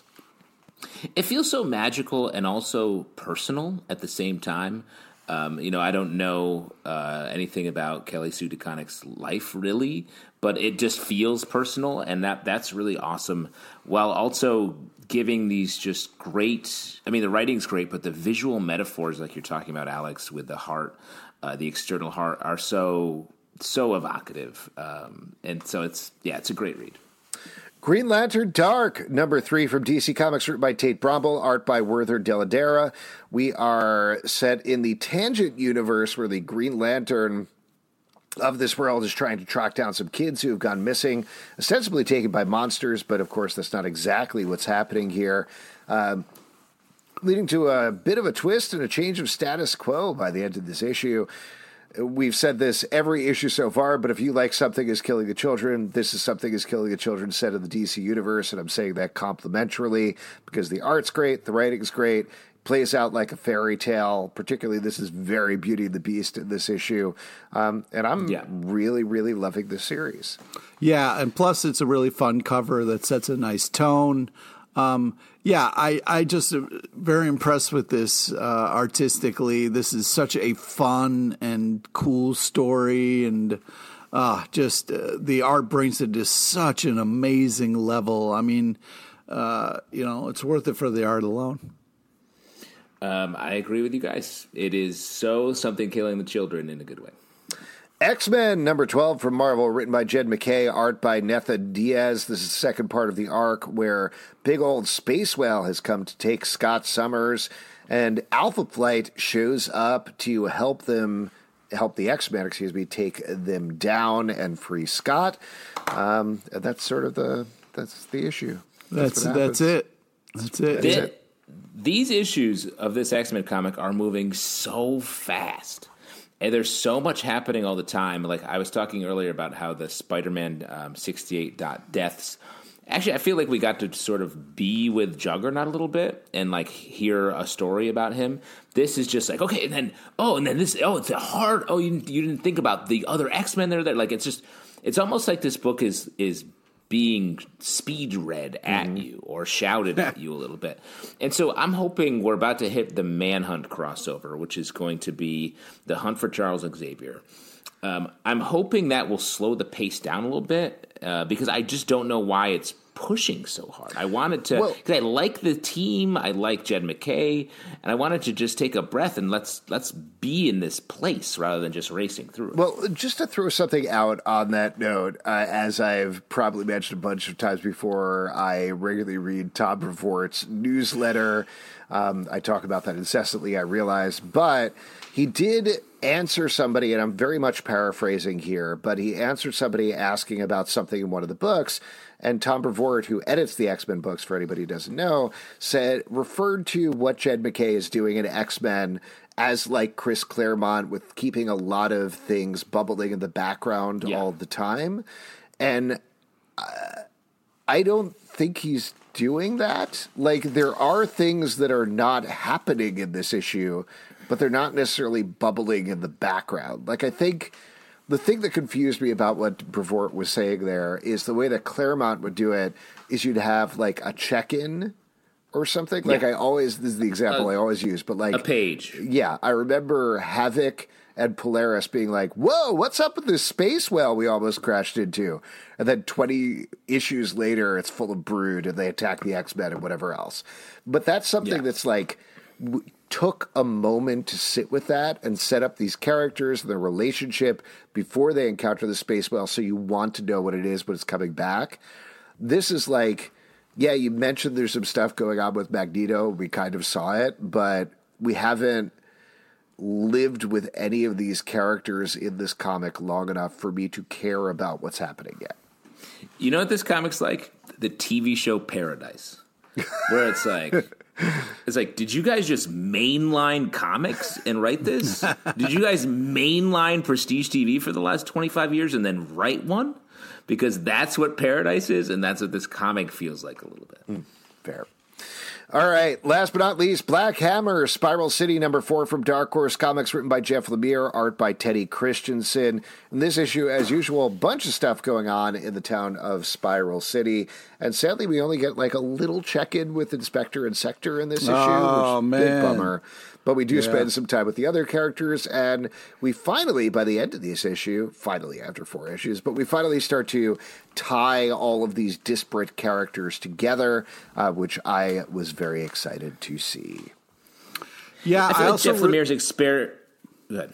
It feels so magical and also personal at the same time. Um, you know, I don't know uh, anything about Kelly Sue DeConnick's life, really, but it just feels personal, and that that's really awesome, while also giving these just great, I mean, the writing's great, but the visual metaphors, like you're talking about, Alex, with the heart, uh, the external heart, are so, so evocative. Um, and so it's, yeah, it's a great read. Green Lantern Dark, number three from D C Comics, written by Tate Bromble, art by Werther Dell'Edera. We are set in the Tangent universe where the Green Lantern of this world is trying to track down some kids who have gone missing, ostensibly taken by monsters, but of course that's not exactly what's happening here, um, leading to a bit of a twist and a change of status quo by the end of this issue. We've said this every issue so far, but if you like Something is Killing the Children, this is Something is Killing the Children set in the D C universe, and I'm saying that complimentarily because the art's great, the writing's great, plays out like a fairy tale. Particularly, this is very Beauty and the Beast in this issue, um, and I'm yeah. really, really loving this series. Yeah, and plus it's a really fun cover that sets a nice tone. Um, yeah, I, I just am very impressed with this uh, artistically. This is such a fun and cool story, and uh, just uh, the art brings it to such an amazing level. I mean, uh, you know, it's worth it for the art alone. Um, I agree with you guys. It is so Something Killing the Children in a good way. X-Men, number twelve from Marvel, written by Jed MacKay, art by Netha Diaz. This is the second part of the arc where big old Space Whale has come to take Scott Summers, and Alpha Flight shows up to help them, help the X-Men, excuse me, take them down and free Scott. Um, that's sort of the, that's the issue. That's, that's, that's it. That's it. That's it. These issues of this X-Men comic are moving so fast. And there's so much happening all the time. Like I was talking earlier about how the Spider-Man um, sixty-eight dot deaths. Actually, I feel like we got to sort of be with Juggernaut a little bit and like hear a story about him. This is just like, okay, and then, oh, and then this, oh, it's a hard, oh, you, you didn't think about the other X-Men that are there. Like it's just, it's almost like this book is is being speed read at mm-hmm. you or shouted at you a little bit. And so I'm hoping we're about to hit the Manhunt crossover, which is going to be the hunt for Charles Xavier. Um, I'm hoping that will slow the pace down a little bit uh, because I just don't know why it's pushing so hard. I wanted to, Well, because I like the team, I like Jed MacKay, and I wanted to just take a breath and let's let's be in this place rather than just racing through it. Well, just to throw something out on that note, uh, as I've probably mentioned a bunch of times before, I regularly read Tom Brevoort's newsletter. Um, I talk about that incessantly, I realize, but he did answer somebody, and I'm very much paraphrasing here, but he answered somebody asking about something in one of the books, and Tom Brevoort, who edits the X-Men books, for anybody who doesn't know, said, referred to what Jed MacKay is doing in X-Men as like Chris Claremont, with keeping a lot of things bubbling in the background yeah. all the time. And uh, I don't think he's doing that. Like, there are things that are not happening in this issue, but they're not necessarily bubbling in the background. Like, I think the thing that confused me about what Brevoort was saying there is the way that Claremont would do it is you'd have like a check-in or something. Like, yeah. I always, this is the example Uh, I always use, but like a page. Yeah, I remember Havoc and Polaris being like, whoa, what's up with this space whale we almost crashed into? And then twenty issues later, it's full of brood and they attack the X-Men and whatever else. But that's something Yeah. that's like, w- took a moment to sit with that and set up these characters and their relationship before they encounter the space whale, so you want to know what it is when it's coming back. This is like, yeah, you mentioned there's some stuff going on with Magneto. We kind of saw it, but we haven't lived with any of these characters in this comic long enough for me to care about what's happening yet. You know what this comic's like? The T V show Paradise, where it's like, it's like, did you guys just mainline comics and write this? Did you guys mainline Prestige T V for the last twenty-five years and then write one? Because that's what Paradise is, and that's what this comic feels like a little bit. Mm, fair. All right, last but not least, Black Hammer, Spiral City, number four from Dark Horse Comics, written by Jeff Lemire, art by Teddy Christensen. In this issue, as usual, a bunch of stuff going on in the town of Spiral City. And sadly, we only get like a little check-in with Inspector and Sector in this issue, Oh, which is a big man. bummer. But we do Yeah. spend some time with the other characters, and we finally, by the end of this issue, finally after four issues, but we finally start to tie all of these disparate characters together, uh, which I was very excited to see. Yeah, I feel I like also Jeff re- Lemire's exper- Good.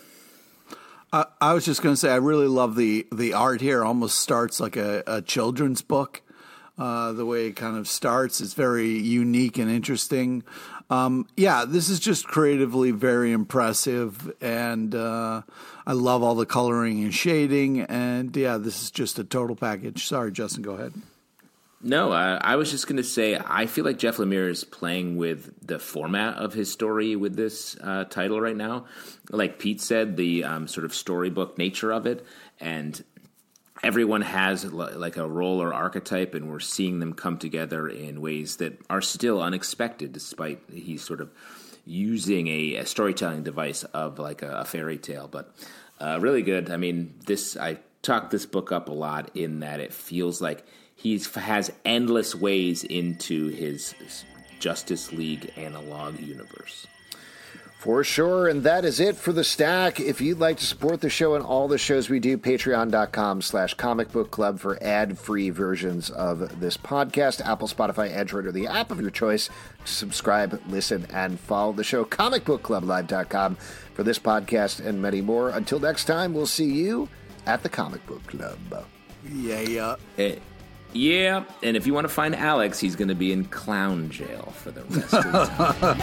I, I was just going to say, I really love the, the art here. Almost starts like a, a children's book. Uh, the way it kind of starts is very unique and interesting. Um, yeah, this is just creatively very impressive, and uh, I love all the coloring and shading. And yeah, this is just a total package. Sorry, Justin, go ahead. No, uh, I was just going to say, I feel like Jeff Lemire is playing with the format of his story with this uh, title right now. Like Pete said, the um, sort of storybook nature of it, and everyone has like a role or archetype, and we're seeing them come together in ways that are still unexpected, despite he's sort of using a, a storytelling device of like a, a fairy tale. But uh, really good. I mean, this I talked this book up a lot in that it feels like he has endless ways into his Justice League analog universe. For sure, and that is it for the stack. If you'd like to support the show and all the shows we do, patreon.com slash comic book club for ad-free versions of this podcast. Apple, Spotify, Android, or the app of your choice to subscribe, listen, and follow the show. comic book club live dot com for this podcast and many more. Until next time, we'll see you at the Comic Book Club. Yeah, yeah. Eh, yeah, and if you want to find Alex, he's going to be in clown jail for the rest of the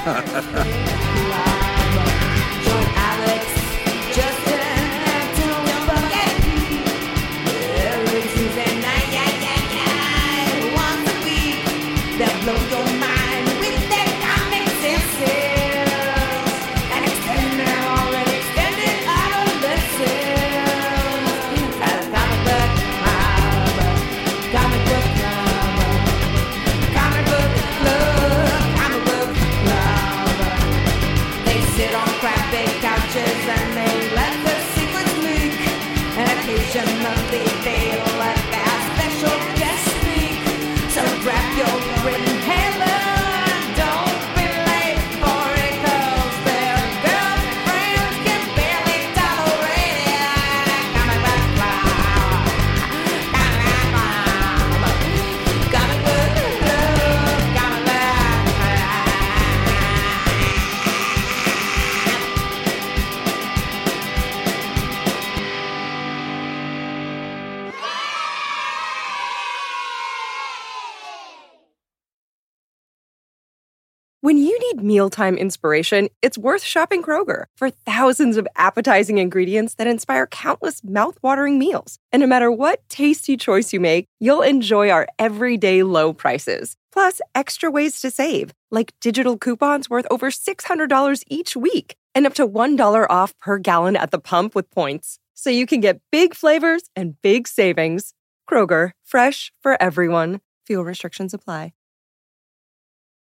time. They let their special guest speak. So grab your written hammer. When you need mealtime inspiration, it's worth shopping Kroger for thousands of appetizing ingredients that inspire countless mouthwatering meals. And no matter what tasty choice you make, you'll enjoy our everyday low prices. Plus, extra ways to save, like digital coupons worth over six hundred dollars each week and up to one dollar off per gallon at the pump with points. So you can get big flavors and big savings. Kroger, fresh for everyone. Fuel restrictions apply.